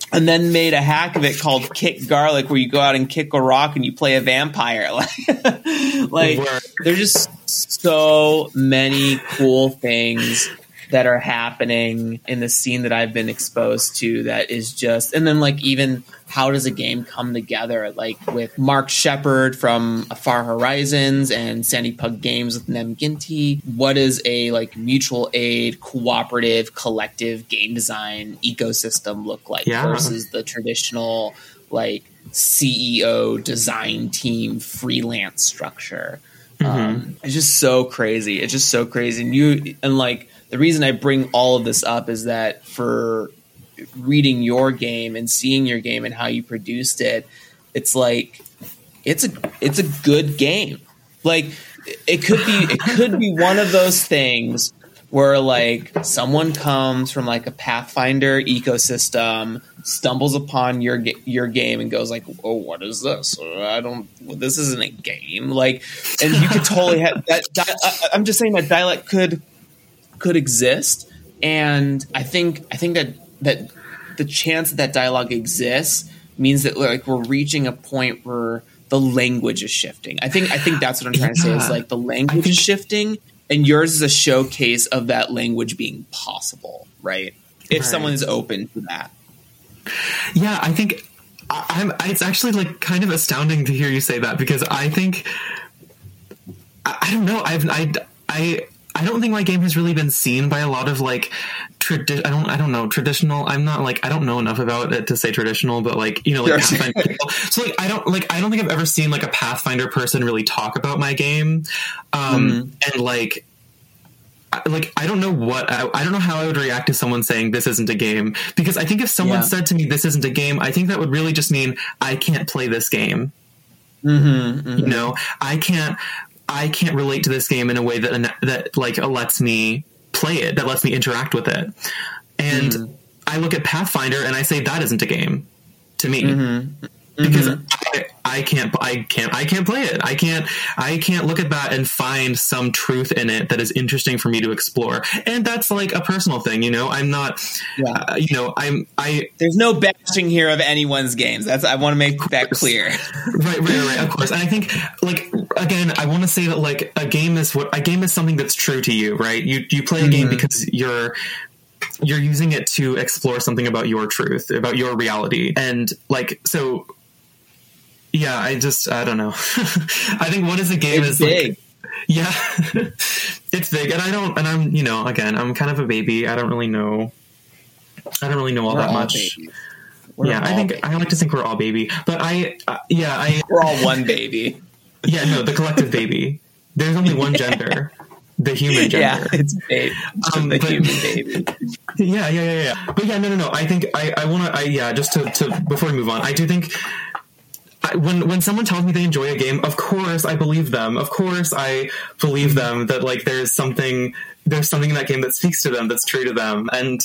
and then made a hack of it called Kick Garlic, where you go out and kick a rock and you play a vampire. Like, like there's just so many cool things that are happening in the scene that I've been exposed to that is just, and then like even how does a game come together? Like with Mark Shepard from Far Horizons and Sandy Pug Games with Nem Ginty, what does a like mutual aid, cooperative, collective game design ecosystem look like yeah. versus the traditional like C E O design team freelance structure? Mm-hmm. Um, it's just so crazy. It's just so crazy. And you, and like, the reason I bring all of this up is that for reading your game and seeing your game and how you produced it, it's like it's a it's a good game. Like it could be it could be one of those things where like someone comes from like a Pathfinder ecosystem, stumbles upon your your game and goes like, "Oh, what is this? I don't. This isn't a game." Like, and you could totally have that. Di- I'm just saying that dialect could. could exist, and I think I think that that the chance that, that dialogue exists means that like we're reaching a point where the language is shifting. I think I think that's what I'm trying yeah. to say is like the language think, is shifting, and yours is a showcase of that language being possible, right? If right. someone is open to that. Yeah, I think I, I'm. It's actually like kind of astounding to hear you say that because I think I, I don't know. I've I I. I don't think my game has really been seen by a lot of like tradi- I don't I don't know traditional. I'm not like I don't know enough about it to say traditional, but like you know like Pathfinder people. So like I don't like I don't think I've ever seen like a Pathfinder person really talk about my game, um, mm. and like like I don't know what I, I don't know how I would react to someone saying this isn't a game, because I think if someone yeah. said to me this isn't a game, I think that would really just mean I can't play this game. Mm-hmm, mm-hmm. You know, I can't. I can't relate to this game in a way that that like lets me play it, that lets me interact with it. And mm. I look at Pathfinder and I say that isn't a game to me mm-hmm. because mm-hmm. I, I can't, I can't, I can't play it. I can't, I can't look at that and find some truth in it that is interesting for me to explore. And that's like a personal thing, you know. I'm not, yeah. uh, you know, I'm, I. There's no bashing here of anyone's games. That's I want to make that clear. Right, right, right. Of course. And I think, like, again, I want to say that like a game is what a game is something that's true to you, right? You you play a mm-hmm. game because you're. You're using it to explore something about your truth, about your reality. And like, so yeah, I just, I don't know. I think what is a game it's is big. Like, yeah, it's big. And I don't, and I'm, you know, again, I'm kind of a baby. I don't really know. I don't really know all we're that all much. We're yeah. I think, babies. I like to think we're all baby, but I, uh, yeah, I, we're all one baby. Yeah, no, the collective baby. There's only one gender. The human gender. Yeah, it's babe. Um, the but, human baby. Yeah, yeah, yeah, yeah. But yeah, no, no, no. I think I, I want to, I, yeah, just to, to, before we move on, I do think I, when, when someone tells me they enjoy a game, of course I believe them. Of course I believe them that like there's something, there's something in that game that speaks to them, that's true to them. And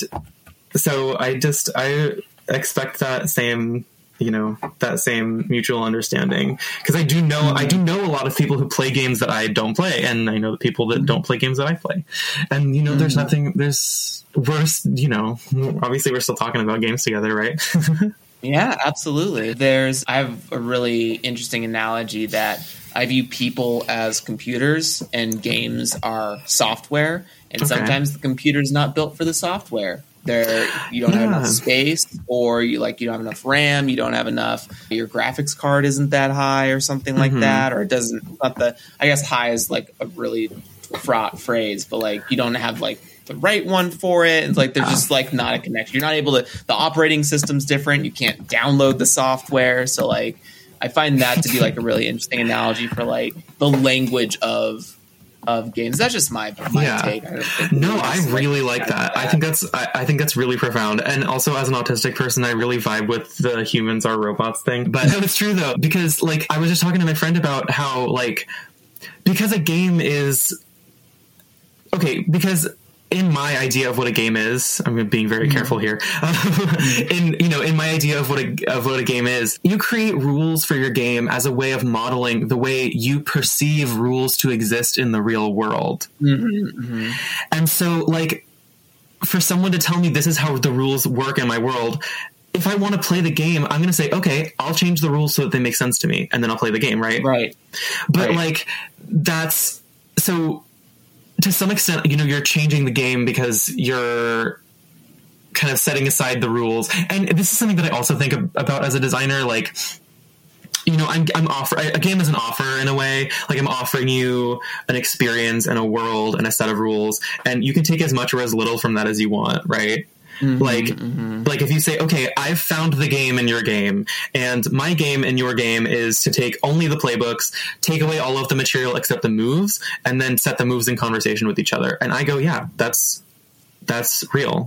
so I just, I expect that same, you know, that same mutual understanding, because I do know mm-hmm. I do know a lot of people who play games that I don't play, and I know the people that don't play games that I play, and you know, mm-hmm. there's nothing, there's worse, you know, obviously we're still talking about games together, right? Yeah, absolutely. There's I have a really interesting analogy that I view people as computers and games are software, and okay. sometimes the computer is not built for the software. There, you don't yeah. have enough space, or you like you don't have enough RAM. You don't have enough. Your graphics card isn't that high, or something like mm-hmm. that, or it doesn't. Not the. I guess high is like a really fraught phrase, but like you don't have like the right one for it. It's like there's just like not a connection. You're not able to. The operating system's different. You can't download the software. So like, I find that to be like a really interesting analogy for like the language of. Of games. That's just my, my yeah. take. I don't no, I really like, like that. that. I think that's I, I think that's really profound. And also, as an autistic person, I really vibe with the humans are robots thing. But no, it's true though, because like I was just talking to my friend about how like because a game is okay because. In my idea of what a game is, I'm being very mm-hmm. careful here. in you know, in my idea of what a of what a game is, you create rules for your game as a way of modeling the way you perceive rules to exist in the real world. Mm-hmm. Mm-hmm. And so, like, for someone to tell me this is how the rules work in my world, if I want to play the game, I'm going to say, okay, I'll change the rules so that they make sense to me, and then I'll play the game, right? Right. But right. like, that's so to some extent, you know, you're changing the game because you're kind of setting aside the rules. And this is something that I also think about as a designer, like, you know, I'm, I'm offer a game is an offer in a way. Like, I'm offering you an experience and a world and a set of rules, and you can take as much or as little from that as you want, right? Mm-hmm, like, mm-hmm. like if you say, okay, I've found the game in your game, and my game in your game is to take only the playbooks, take away all of the material except the moves, and then set the moves in conversation with each other. And I go, yeah, that's that's real,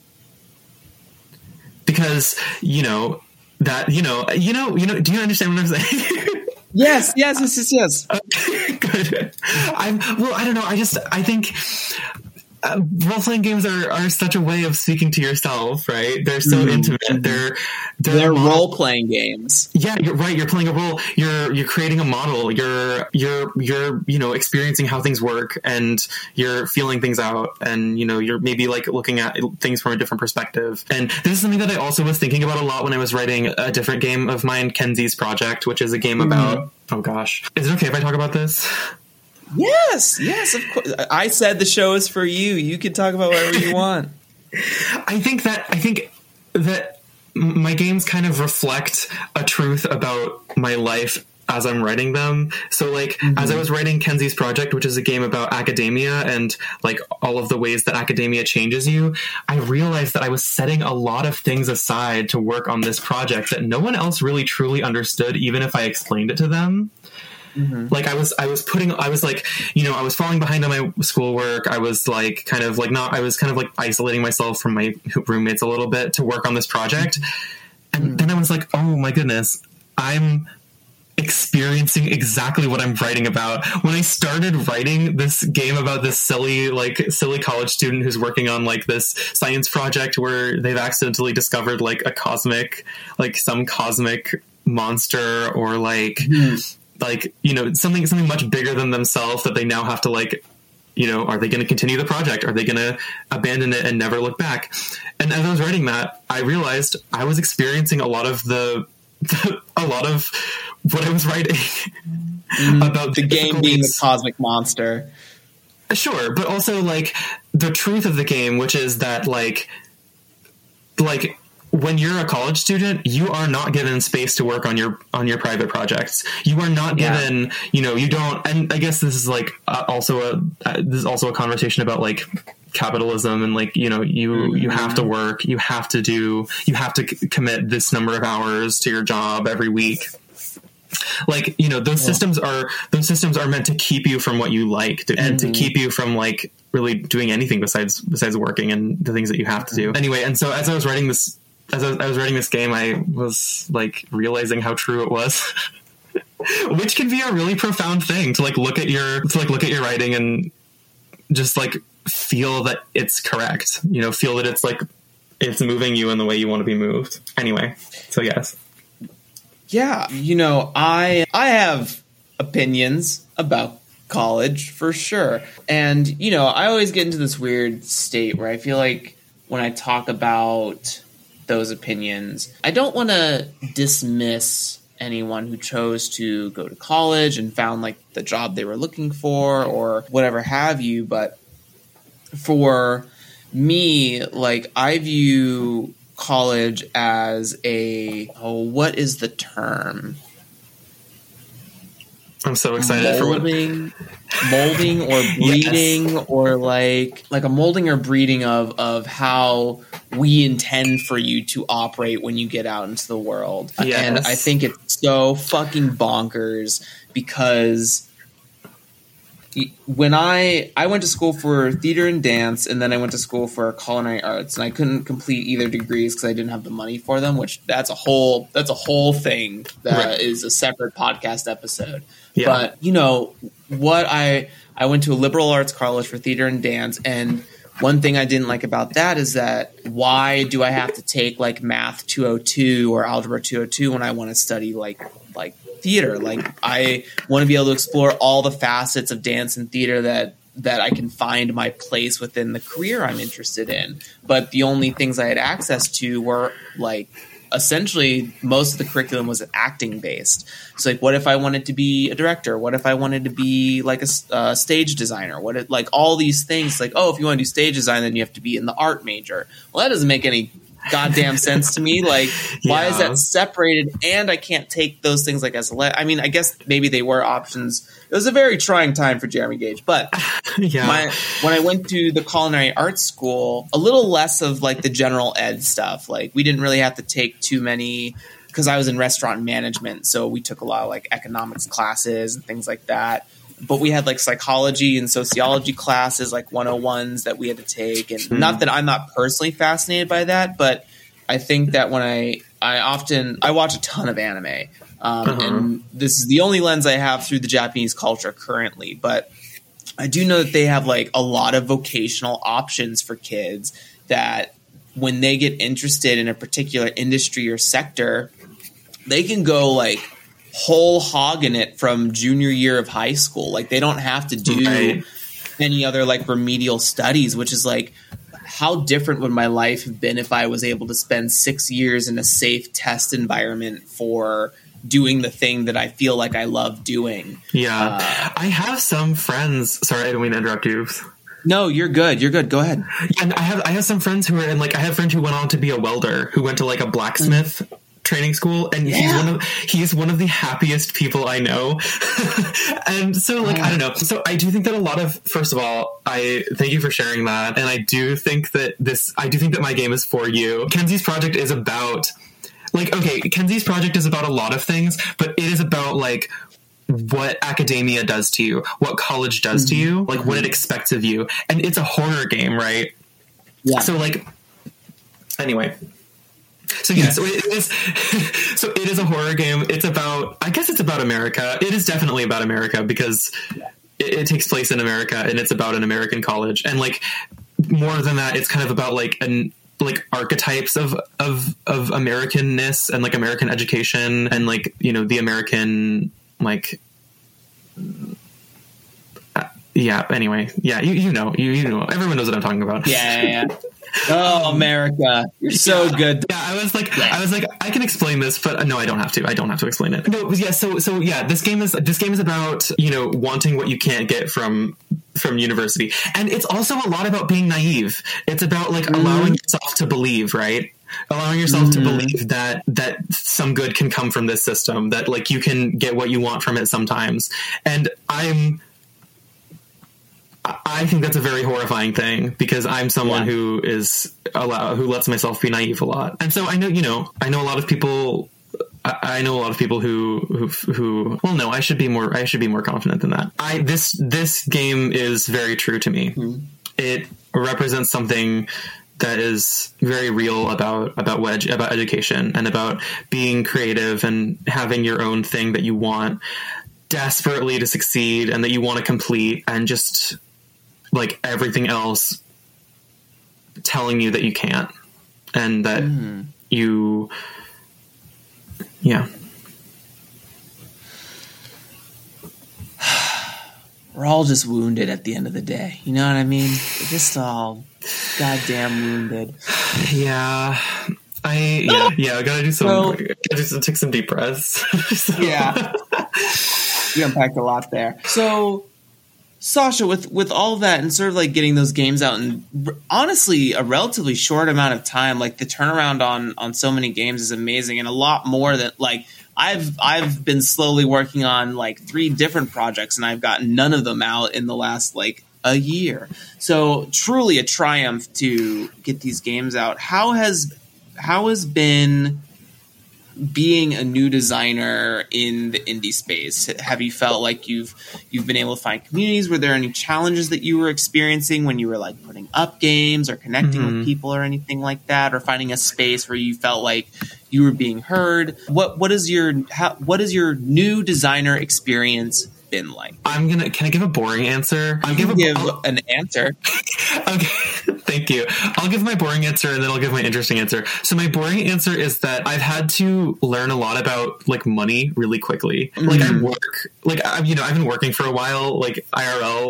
because you know. That, you know, you know, you know, do you understand what I'm saying? Yes, yes, yes, yes, yes. Okay, good. I'm, well, I don't know. I just, I think uh, role-playing games are, are such a way of speaking to yourself, right? They're so mm-hmm. intimate. They're, they're, they're role-playing games. Yeah, you're right. You're playing a role. You're, you're creating a model. You're, you're, you're, you know, experiencing how things work, and you're feeling things out, and, you know, you're maybe like looking at things from a different perspective. And this is something that I also was thinking about a lot when I was writing a different game of mine, Kenzie's Project, which is a game mm-hmm. about, oh gosh, is it okay if I talk about this? Yes, yes, of course. I said the show is for you. You can talk about whatever you want. I think that, I think that my games kind of reflect a truth about my life as I'm writing them. So like, mm-hmm. as I was writing Kenzie's Project, which is a game about academia and like all of the ways that academia changes you, I realized that I was setting a lot of things aside to work on this project that no one else really truly understood, even if I explained it to them. Mm-hmm. Like I was, I was putting, I was like, you know, I was falling behind on my schoolwork. I was like, kind of like not, I was kind of like isolating myself from my roommates a little bit to work on this project. And mm-hmm. then I was like, oh my goodness, I'm experiencing exactly what I'm writing about. When I started writing this game about this silly, like silly college student who's working on like this science project where they've accidentally discovered like a cosmic, like some cosmic monster or like, mm-hmm. like, you know, something, something much bigger than themselves that they now have to like, you know, are they going to continue the project? Are they going to abandon it and never look back? And as I was writing that, I realized I was experiencing a lot of the, the a lot of what I was writing mm, about the, the game being a cosmic monster. Sure. But also like the truth of the game, which is that like, like, when you're a college student, you are not given space to work on your on your private projects. You are not given, yeah. you know, you don't. And I guess this is like uh, also a uh, this is also a conversation about like capitalism and like, you know, you mm-hmm. you have to work, you have to do, you have to c- commit this number of hours to your job every week. Like, you know, those yeah. systems are those systems are meant to keep you from what you like to, and mm-hmm. to keep you from like really doing anything besides besides working and the things that you have to do. Anyway, and so as I was writing this. As I was, I was writing this game, I was like realizing how true it was, which can be a really profound thing to like look at your to like look at your writing and just like feel that it's correct. You know, feel that it's like it's moving you in the way you want to be moved. Anyway, so yes, yeah, you know, I I have opinions about college for sure, and you know, I always get into this weird state where I feel like when I talk about those opinions, I don't want to dismiss anyone who chose to go to college and found like the job they were looking for or whatever have you. But for me, like I view college as a, oh, what is the term? I'm so excited molding, for what molding or breeding yes. or like like a molding or breeding of of how we intend for you to operate when you get out into the world. Yes. And I think it's so fucking bonkers because when I I went to school for theater and dance, and then I went to school for culinary arts, and I couldn't complete either degrees because I didn't have the money for them. Which that's a whole that's a whole thing that right. is a separate podcast episode. Yeah. But you know what, I I went to a liberal arts college for theater and dance, and one thing I didn't like about that is that why do I have to take like math two oh two or algebra two oh two when I want to study like like theater? Like I want to be able to explore all the facets of dance and theater that that I can find my place within the career I'm interested in. But the only things I had access to were like essentially most of the curriculum was acting based. So like, what if I wanted to be a director? What if I wanted to be like a uh, stage designer? What if, like all these things like, oh, if you want to do stage design, then you have to be in the art major. Well, that doesn't make any goddamn sense to me. Like, yeah. Why is that separated? And I can't take those things like as a le- I mean, I guess maybe they were options. It was a very trying time for Jeremy Gage, but yeah. my, when I went to the culinary arts school, a little less of like the general ed stuff. Like we didn't really have to take too many because I was in restaurant management. So we took a lot of like economics classes and things like that. But we had like psychology and sociology classes, like one oh ones that we had to take. And mm. not that I'm not personally fascinated by that, but I think that when I, I often, I watch a ton of anime. Um, uh-huh. And this is the only lens I have through the Japanese culture currently. But I do know that they have like a lot of vocational options for kids that when they get interested in a particular industry or sector, they can go like whole hog in it from junior year of high school. Like they don't have to do right. any other like remedial studies, which is like, how different would my life have been if I was able to spend six years in a safe test environment for doing the thing that I feel like I love doing? Yeah. Uh, I have some friends. Sorry, I didn't mean to interrupt you. No, you're good. You're good. Go ahead. Yeah, and I have, I have some friends who are in like, I have a friend who went on to be a welder, who went to like a blacksmith mm-hmm. training school, and yeah. he's one of he's one of the happiest people I know. And so like, I don't know. So I do think that a lot of, first of all, I thank you for sharing that. And I do think that this, I do think that my game is for you. Kenzie's project is about like, okay, Kenzie's project is about a lot of things, but it is about like what academia does to you, what college does mm-hmm. to you, like mm-hmm. what it expects of you. And it's a horror game, right? Yeah. So like, anyway, So yeah, so it is. So it is a horror game. It's about. I guess it's about America. It is definitely about America because it, it takes place in America, and it's about an American college. And like more than that, it's kind of about like an like archetypes of of of Americanness and like American education and like, you know, the American like. Uh, yeah. Anyway. Yeah. You you know you you know everyone knows what I'm talking about. Yeah. yeah, yeah. Oh, America. You're so yeah, good. Yeah, I was like, yeah. I was like, I can explain this, but no, I don't have to. I don't have to explain it. No, yeah. So, so yeah, this game is, this game is about, you know, wanting what you can't get from, from university. And it's also a lot about being naive. It's about like mm. allowing yourself to believe, right? Allowing yourself mm-hmm. to believe that, that some good can come from this system, that like you can get what you want from it sometimes. And I'm, I think that's a very horrifying thing because I'm someone yeah. who is allow who lets myself be naive a lot. And so I know, you know, I know a lot of people, I know a lot of people who, who, who, well, no, I should be more, I should be more confident than that. I, this, this game is very true to me. Mm-hmm. It represents something that is very real about, about what, about education and about being creative and having your own thing that you want desperately to succeed and that you want to complete, and just like everything else telling you that you can't and that mm. you, yeah. We're all just wounded at the end of the day. You know what I mean? We're just all goddamn wounded. Yeah. I, yeah, yeah, I gotta do some, well, gotta do some, take some deep breaths. So. Yeah. You unpacked a lot there. So, Sasha, with, with all of that and sort of like getting those games out in honestly a relatively short amount of time, like the turnaround on, on so many games is amazing, and a lot more than like I've I've been slowly working on like three different projects and I've gotten none of them out in the last like a year. So truly a triumph to get these games out. How has how has been being a new designer in the indie space? Have you felt like you've you've been able to find communities? Were there any challenges that you were experiencing when you were like putting up games or connecting mm-hmm. with people or anything like that, or finding a space where you felt like you were being heard? What what is your how, what is your new designer experience been like? I'm gonna can I give a boring answer? I'll give, a, give I'll, an answer. Okay, thank you. I'll give my boring answer and then I'll give my interesting answer. So my boring answer is that I've had to learn a lot about like money really quickly. Mm. Like I work, like I, you know, I've been working for a while, like I R L,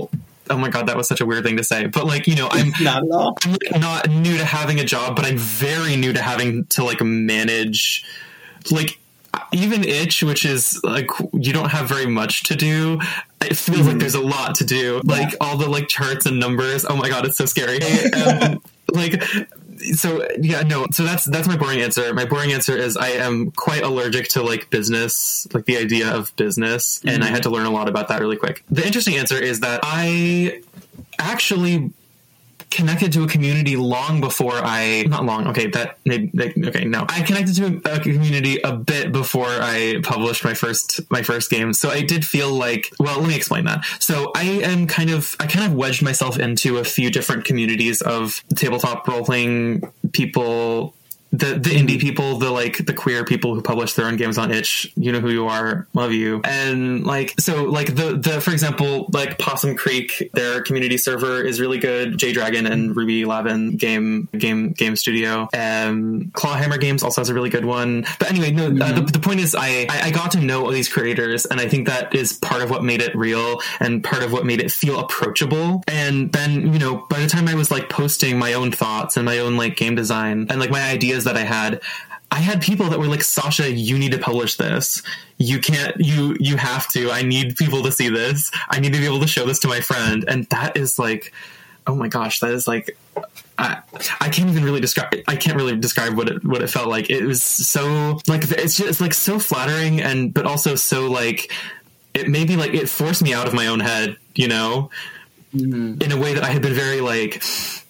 oh my God, that was such a weird thing to say. But like, you know, I'm not at all. I'm like not new to having a job, but I'm very new to having to like manage, like even itch, which is like, you don't have very much to do. It feels mm. like there's a lot to do. Yeah. Like all the like charts and numbers. Oh my God, it's so scary. um, like, so yeah, no, so that's, that's my boring answer. My boring answer is I am quite allergic to like business, like the idea of business. Mm-hmm. And I had to learn a lot about that really quick. The interesting answer is that I actually connected to a community long before I, not long, okay, that, okay, no. I connected to a community a bit before I published my first, my first game. So I did feel like, well, let me explain that. So I am kind of, I kind of wedged myself into a few different communities of tabletop role-playing people, the the indie people, the like the queer people who publish their own games on itch. You know who you are, love you. And like, so like the the for example, like Possum Creek, their community server is really good. J Dragon and Ruby Lavin game game game studio. Um Clawhammer Games also has a really good one. But anyway, no, mm-hmm. uh, the, the point is I, I I got to know all these creators, and I think that is part of what made it real and part of what made it feel approachable. And then, you know, by the time I was like posting my own thoughts and my own like game design and like my ideas that I had, I had people that were like, Sasha, you need to publish this. You can't, you, you have to, I need people to see this. I need to be able to show this to my friend. And that is like, oh my gosh, that is like, I, I can't even really describe, I can't really describe what it, what it felt like. It was so like, it's just like so flattering, and, but also so like, it made me like, it forced me out of my own head, you know, mm-hmm. in a way that I had been very like,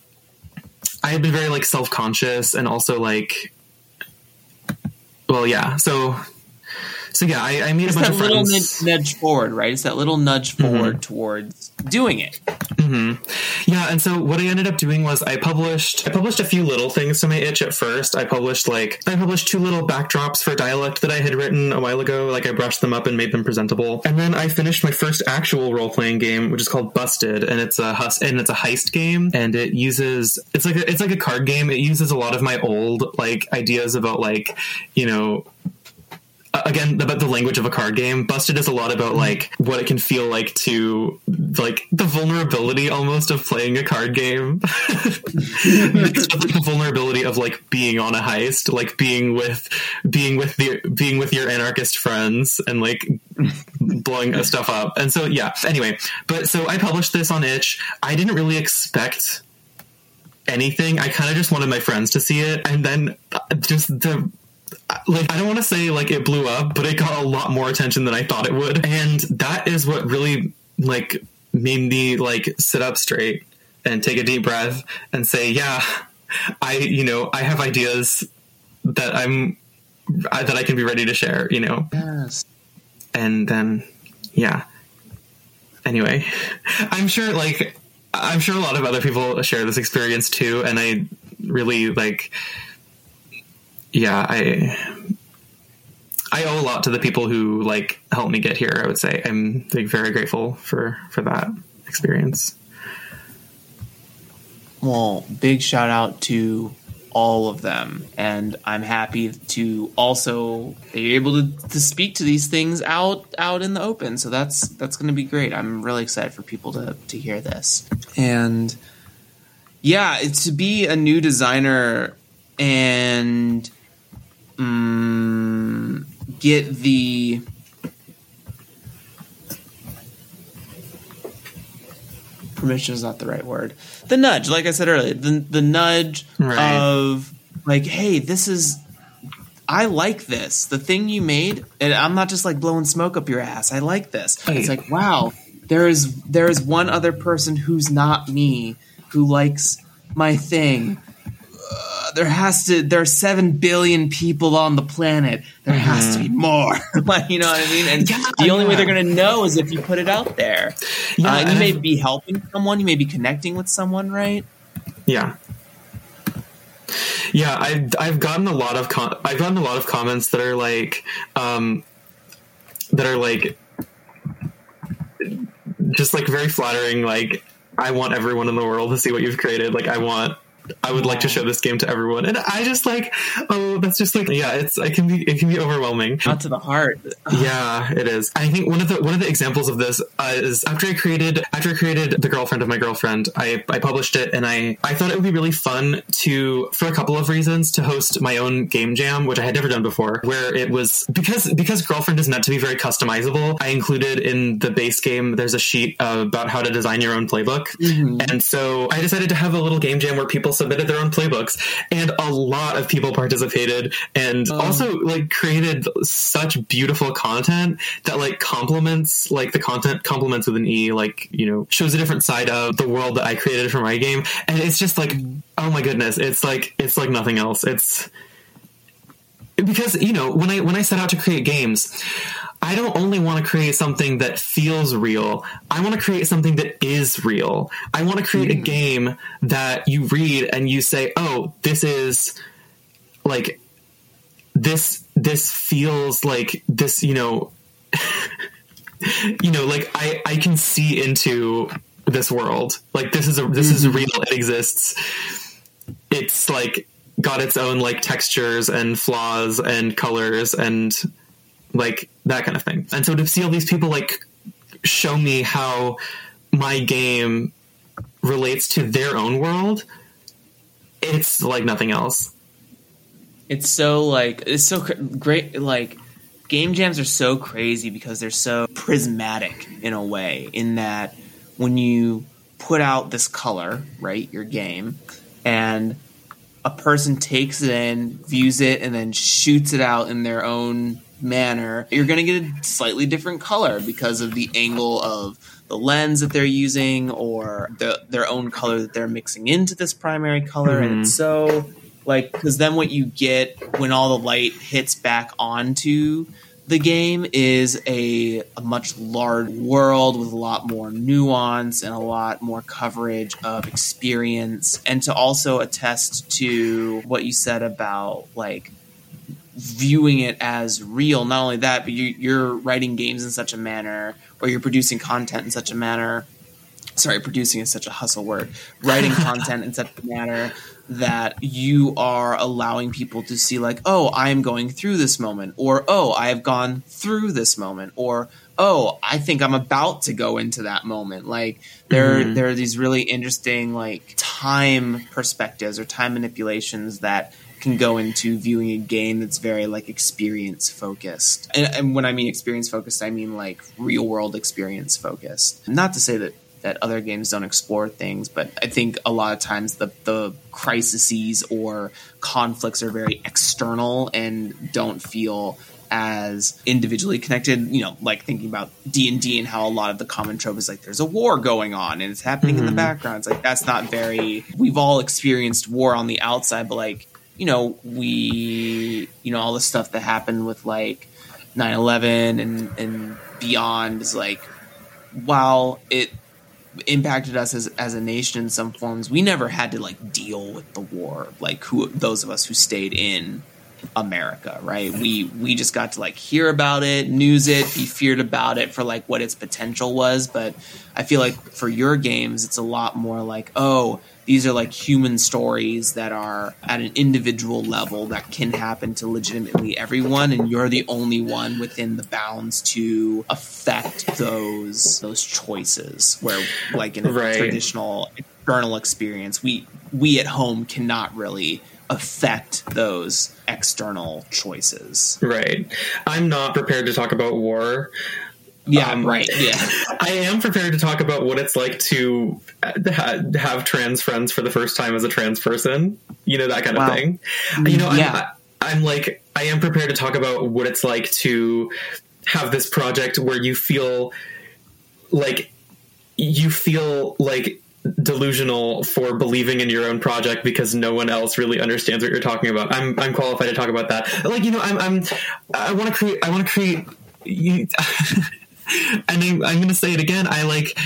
I had been very like self-conscious, and also like, well, yeah. So, so yeah, I, I made it's a bunch that of little friends. nudge forward, right? It's that little nudge forward mm-hmm. towards doing it. Mm-hmm. Yeah. And so what I ended up doing was I published, I published a few little things to my itch at first. I published like, I published two little backdrops for Dialect that I had written a while ago. Like I brushed them up and made them presentable. And then I finished my first actual role-playing game, which is called Busted. And it's a hus- and it's a heist game. And it uses, it's like a, it's like a card game. It uses a lot of my old like ideas about like, you know, again, about the language of a card game. Busted is a lot about like what it can feel like to like the vulnerability almost of playing a card game. Mixed with the vulnerability of like being on a heist, like being with being with the being with your anarchist friends and like blowing stuff up. And so yeah, anyway, but so I published this on itch. I didn't really expect anything. I kind of just wanted my friends to see it, and then just the like, I don't want to say like it blew up, but it got a lot more attention than I thought it would. And that is what really like made me like sit up straight and take a deep breath and say, yeah, I, you know, I have ideas that I'm, I, that I can be ready to share, you know? Yes. And then, yeah. Anyway, I'm sure like, I'm sure a lot of other people share this experience too. And I really like, yeah, I I owe a lot to the people who like helped me get here. I would say I'm like very grateful for for that experience. Well, big shout out to all of them, and I'm happy to also that you're able to, to speak to these things out out in the open. So that's that's going to be great. I'm really excited for people to to hear this. And yeah, it's to be a new designer and um, get the permission is not the right word. The nudge, like I said earlier, the the nudge right. of like, hey, this is, I like this. The thing you made, and I'm not just like blowing smoke up your ass. I like this. Hey. It's like, wow, there is there is one other person who's not me who likes my thing. Uh, there has to. There are seven billion people on the planet. There mm-hmm. has to be more. Like, you know what I mean? And yeah, the only yeah. way they're going to know is if you put it out there. Yeah, uh, and you may I've, be helping someone. You may be connecting with someone, right? Yeah. Yeah, I've I've gotten a lot of com- I've gotten a lot of comments that are like, um, that are like, just like very flattering. Like, I want everyone in the world to see what you've created. Like, I want. I would wow. like to show this game to everyone. And I just like, oh, that's just like, yeah, it's, it can be, it can be overwhelming. Not to the heart. Yeah, it is. I think one of the, one of the examples of this uh, is after I created, after I created The Girlfriend of My Girlfriend, I, I published it, and I, I thought it would be really fun to, for a couple of reasons, to host my own game jam, which I had never done before, where it was, because, because Girlfriend is meant to be very customizable, I included in the base game, there's a sheet uh, about how to design your own playbook. Mm-hmm. And so I decided to have a little game jam where people submitted their own playbooks, and a lot of people participated, and oh. also like created such beautiful content that like complements, like the content complements with an E, like, you know, shows a different side of the world that I created for my game. And it's just like, oh my goodness, it's like, it's like nothing else. It's because, you know, when I, when I set out to create games, I don't only want to create something that feels real. I want to create something that is real. I want to create mm. a game that you read and you say, oh, this is like, this, this feels like this, you know, you know, like I, I can see into this world. Like this is a, this mm-hmm. is real. It exists. It's like got its own like textures and flaws and colors and like that kind of thing. And so to see all these people like show me how my game relates to their own world, it's like nothing else. It's so like, it's so cr- great. Like game jams are so crazy because they're so prismatic in a way, in that when you put out this color, right, your game, and a person takes it in, views it, and then shoots it out in their own manner, you're going to get a slightly different color because of the angle of the lens that they're using, or the, their own color that they're mixing into this primary color. Mm-hmm. And it's so like, because then what you get when all the light hits back onto the game is a, a much larger world with a lot more nuance and a lot more coverage of experience. And to also attest to what you said about like viewing it as real. Not only that, but you, you're writing games in such a manner, or you're producing content in such a manner. Sorry, producing is such a hustle word. Writing content in such a manner that you are allowing people to see like, oh, I am going through this moment, or, oh, I have gone through this moment, or, oh, I think I'm about to go into that moment. Like there, mm-hmm. there are these really interesting like time perspectives or time manipulations that can go into viewing a game that's very like experience focused. And, and when I mean experience focused, I mean like real world experience focused. Not to say that that other games don't explore things, but I think a lot of times the the crises or conflicts are very external and don't feel as individually connected. You know, like thinking about D and D and how a lot of the common trope is like there's a war going on and it's happening mm-hmm. in the background. It's like that's not very. We've all experienced war on the outside, but like, you know, we, you know, all the stuff that happened with like nine eleven and and beyond is like, while it impacted us as as a nation in some forms, we never had to like deal with the war, like who those of us who stayed in America, right? We we just got to like hear about it, news it, be feared about it for like what its potential was. But I feel like for your games, it's a lot more like, oh, these are like human stories that are at an individual level that can happen to legitimately everyone, and you're the only one within the bounds to affect those those choices. Where, like in a right. traditional external experience, we we at home cannot really affect those external choices. Right. I'm not prepared to talk about war. Yeah, um, right. Yeah, I am prepared to talk about what it's like to ha- have trans friends for the first time as a trans person. You know, that kind wow. of thing. You know, yeah. I'm, I'm like, I am prepared to talk about what it's like to have this project where you feel like you feel like delusional for believing in your own project because no one else really understands what you're talking about. I'm I'm qualified to talk about that. Like, you know, I'm I'm I want to create. I want to create. You, and I'm, I'm going to say it again. I like.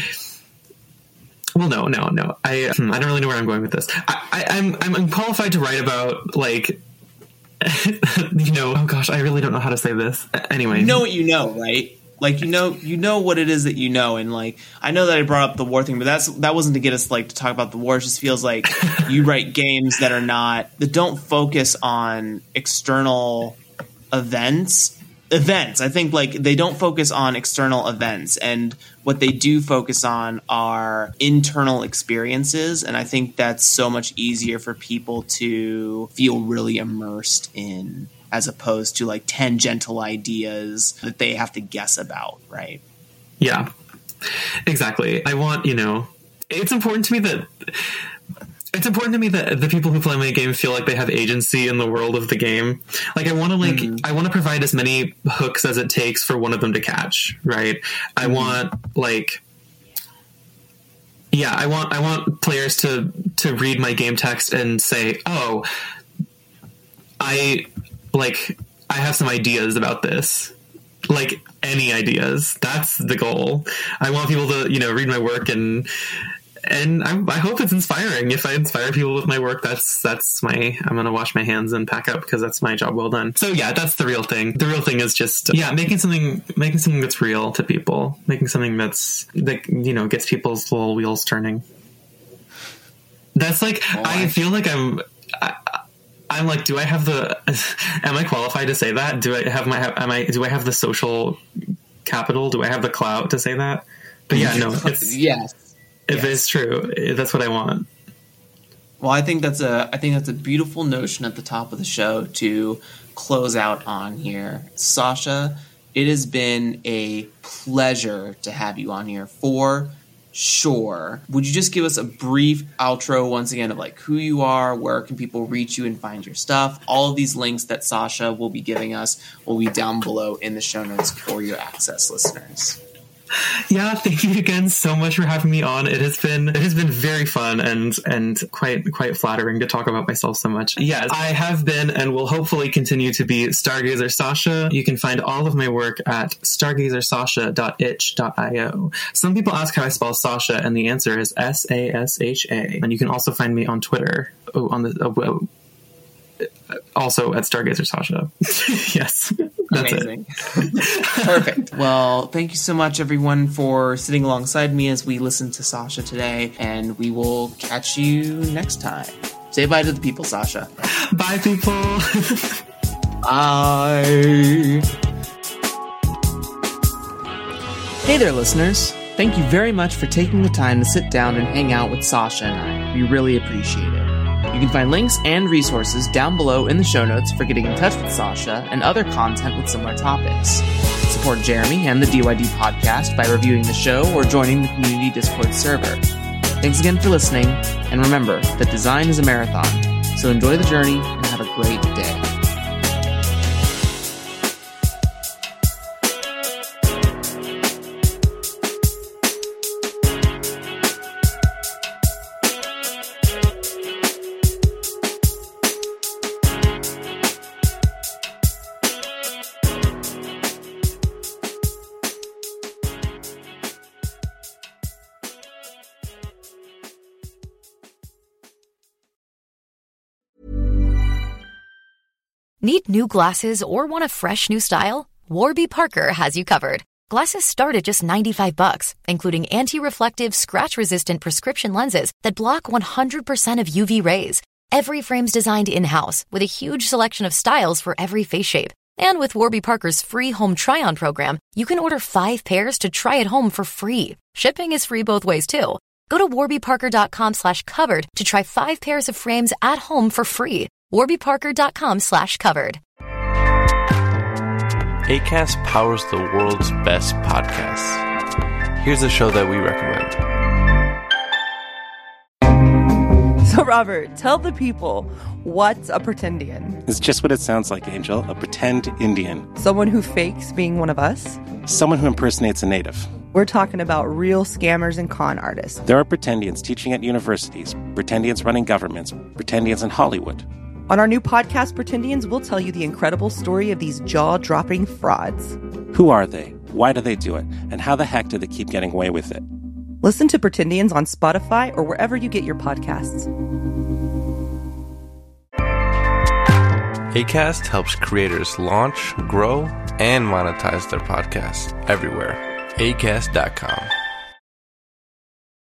Well, no, no, no. I I don't really know where I'm going with this. I, I, I'm I'm unqualified to write about like. You know. Oh gosh, I really don't know how to say this. Anyway, you know what you know, right? Like, you know, you know what it is that you know. And like, I know that I brought up the war thing, but that's, that wasn't to get us like to talk about the war. It just feels like you write games that are not, that don't focus on external events. Events. I think like they don't focus on external events, and what they do focus on are internal experiences. And I think that's so much easier for people to feel really immersed in, as opposed to like tangential ideas that they have to guess about. Right. Yeah, exactly. I want, you know, it's important to me that It's important to me that the people who play my game feel like they have agency in the world of the game. Like, I want to like, mm. I want to provide as many hooks as it takes for one of them to catch, right? I mm. want like, yeah, I want, I want players to, to read my game text and say, oh, I like, I have some ideas about this. Like, any ideas. That's the goal. I want people to, you know, read my work and, And I, I hope it's inspiring. If I inspire people with my work, that's that's my, I'm going to wash my hands and pack up because that's my job well done. So yeah, that's the real thing. The real thing is just, yeah, making something, making something that's real to people, making something that's, that, you know, gets people's little wheels turning. That's like, oh, I feel like I'm, I, I'm like, do I have the, am I qualified to say that? Do I have my, am I, do I have the social capital? Do I have the clout to say that? But yeah, no, it's, yes. If yes. It's true, that's what I want. Well, I think that's a I think that's a beautiful notion at the top of the show to close out on here. Sasha, it has been a pleasure to have you on here for sure. Would you just give us a brief outro once again of like who you are, where can people reach you and find your stuff? All of these links that Sasha will be giving us will be down below in the show notes for your access listeners. Yeah, thank you again so much for having me on. It has been it has been very fun and and quite quite flattering to talk about myself so much. Yes, I have been and will hopefully continue to be Stargazer Sasha. You can find all of my work at stargazer sasha dot itch dot io. Some people ask how I spell Sasha, and the answer is S A S H A. And you can also find me on Twitter. Oh, on the oh, also at Stargazer Sasha. Yes. That's amazing. It. Perfect. Well, thank you so much, everyone, for sitting alongside me as we listen to Sasha today, and we will catch you next time. Say bye to the people, Sasha. Bye, people. Bye. Hey there, listeners. Thank you very much for taking the time to sit down and hang out with Sasha and I. We really appreciate it. You can find links and resources down below in the show notes for getting in touch with Sasha and other content with similar topics. Support Jeremy and the D Y D podcast by reviewing the show or joining the community Discord server. Thanks again for listening, and remember that design is a marathon, so enjoy the journey and have a great day. Need new glasses or want a fresh new style? Warby Parker has you covered. Glasses start at just ninety-five bucks, including anti-reflective, scratch-resistant prescription lenses that block one hundred percent of U V rays. Every frame's designed in-house with a huge selection of styles for every face shape. And with Warby Parker's free home try-on program, you can order five pairs to try at home for free. Shipping is free both ways, too. Go to warbyparker.com slash covered to try five pairs of frames at home for free. warbyparker.com slash covered. Acast powers the world's best podcasts. Here's a show that we recommend. So, Robert, tell the people, what's a pretendian? It's just what it sounds like, Angel. A pretend Indian. Someone who fakes being one of us? Someone who impersonates a native. We're talking about real scammers and con artists. There are pretendians teaching at universities, pretendians running governments, pretendians in Hollywood. On our new podcast, Pretendians, we'll tell you the incredible story of these jaw-dropping frauds. Who are they? Why do they do it? And how the heck do they keep getting away with it? Listen to Pretendians on Spotify or wherever you get your podcasts. Acast helps creators launch, grow, and monetize their podcast everywhere. Acast dot com.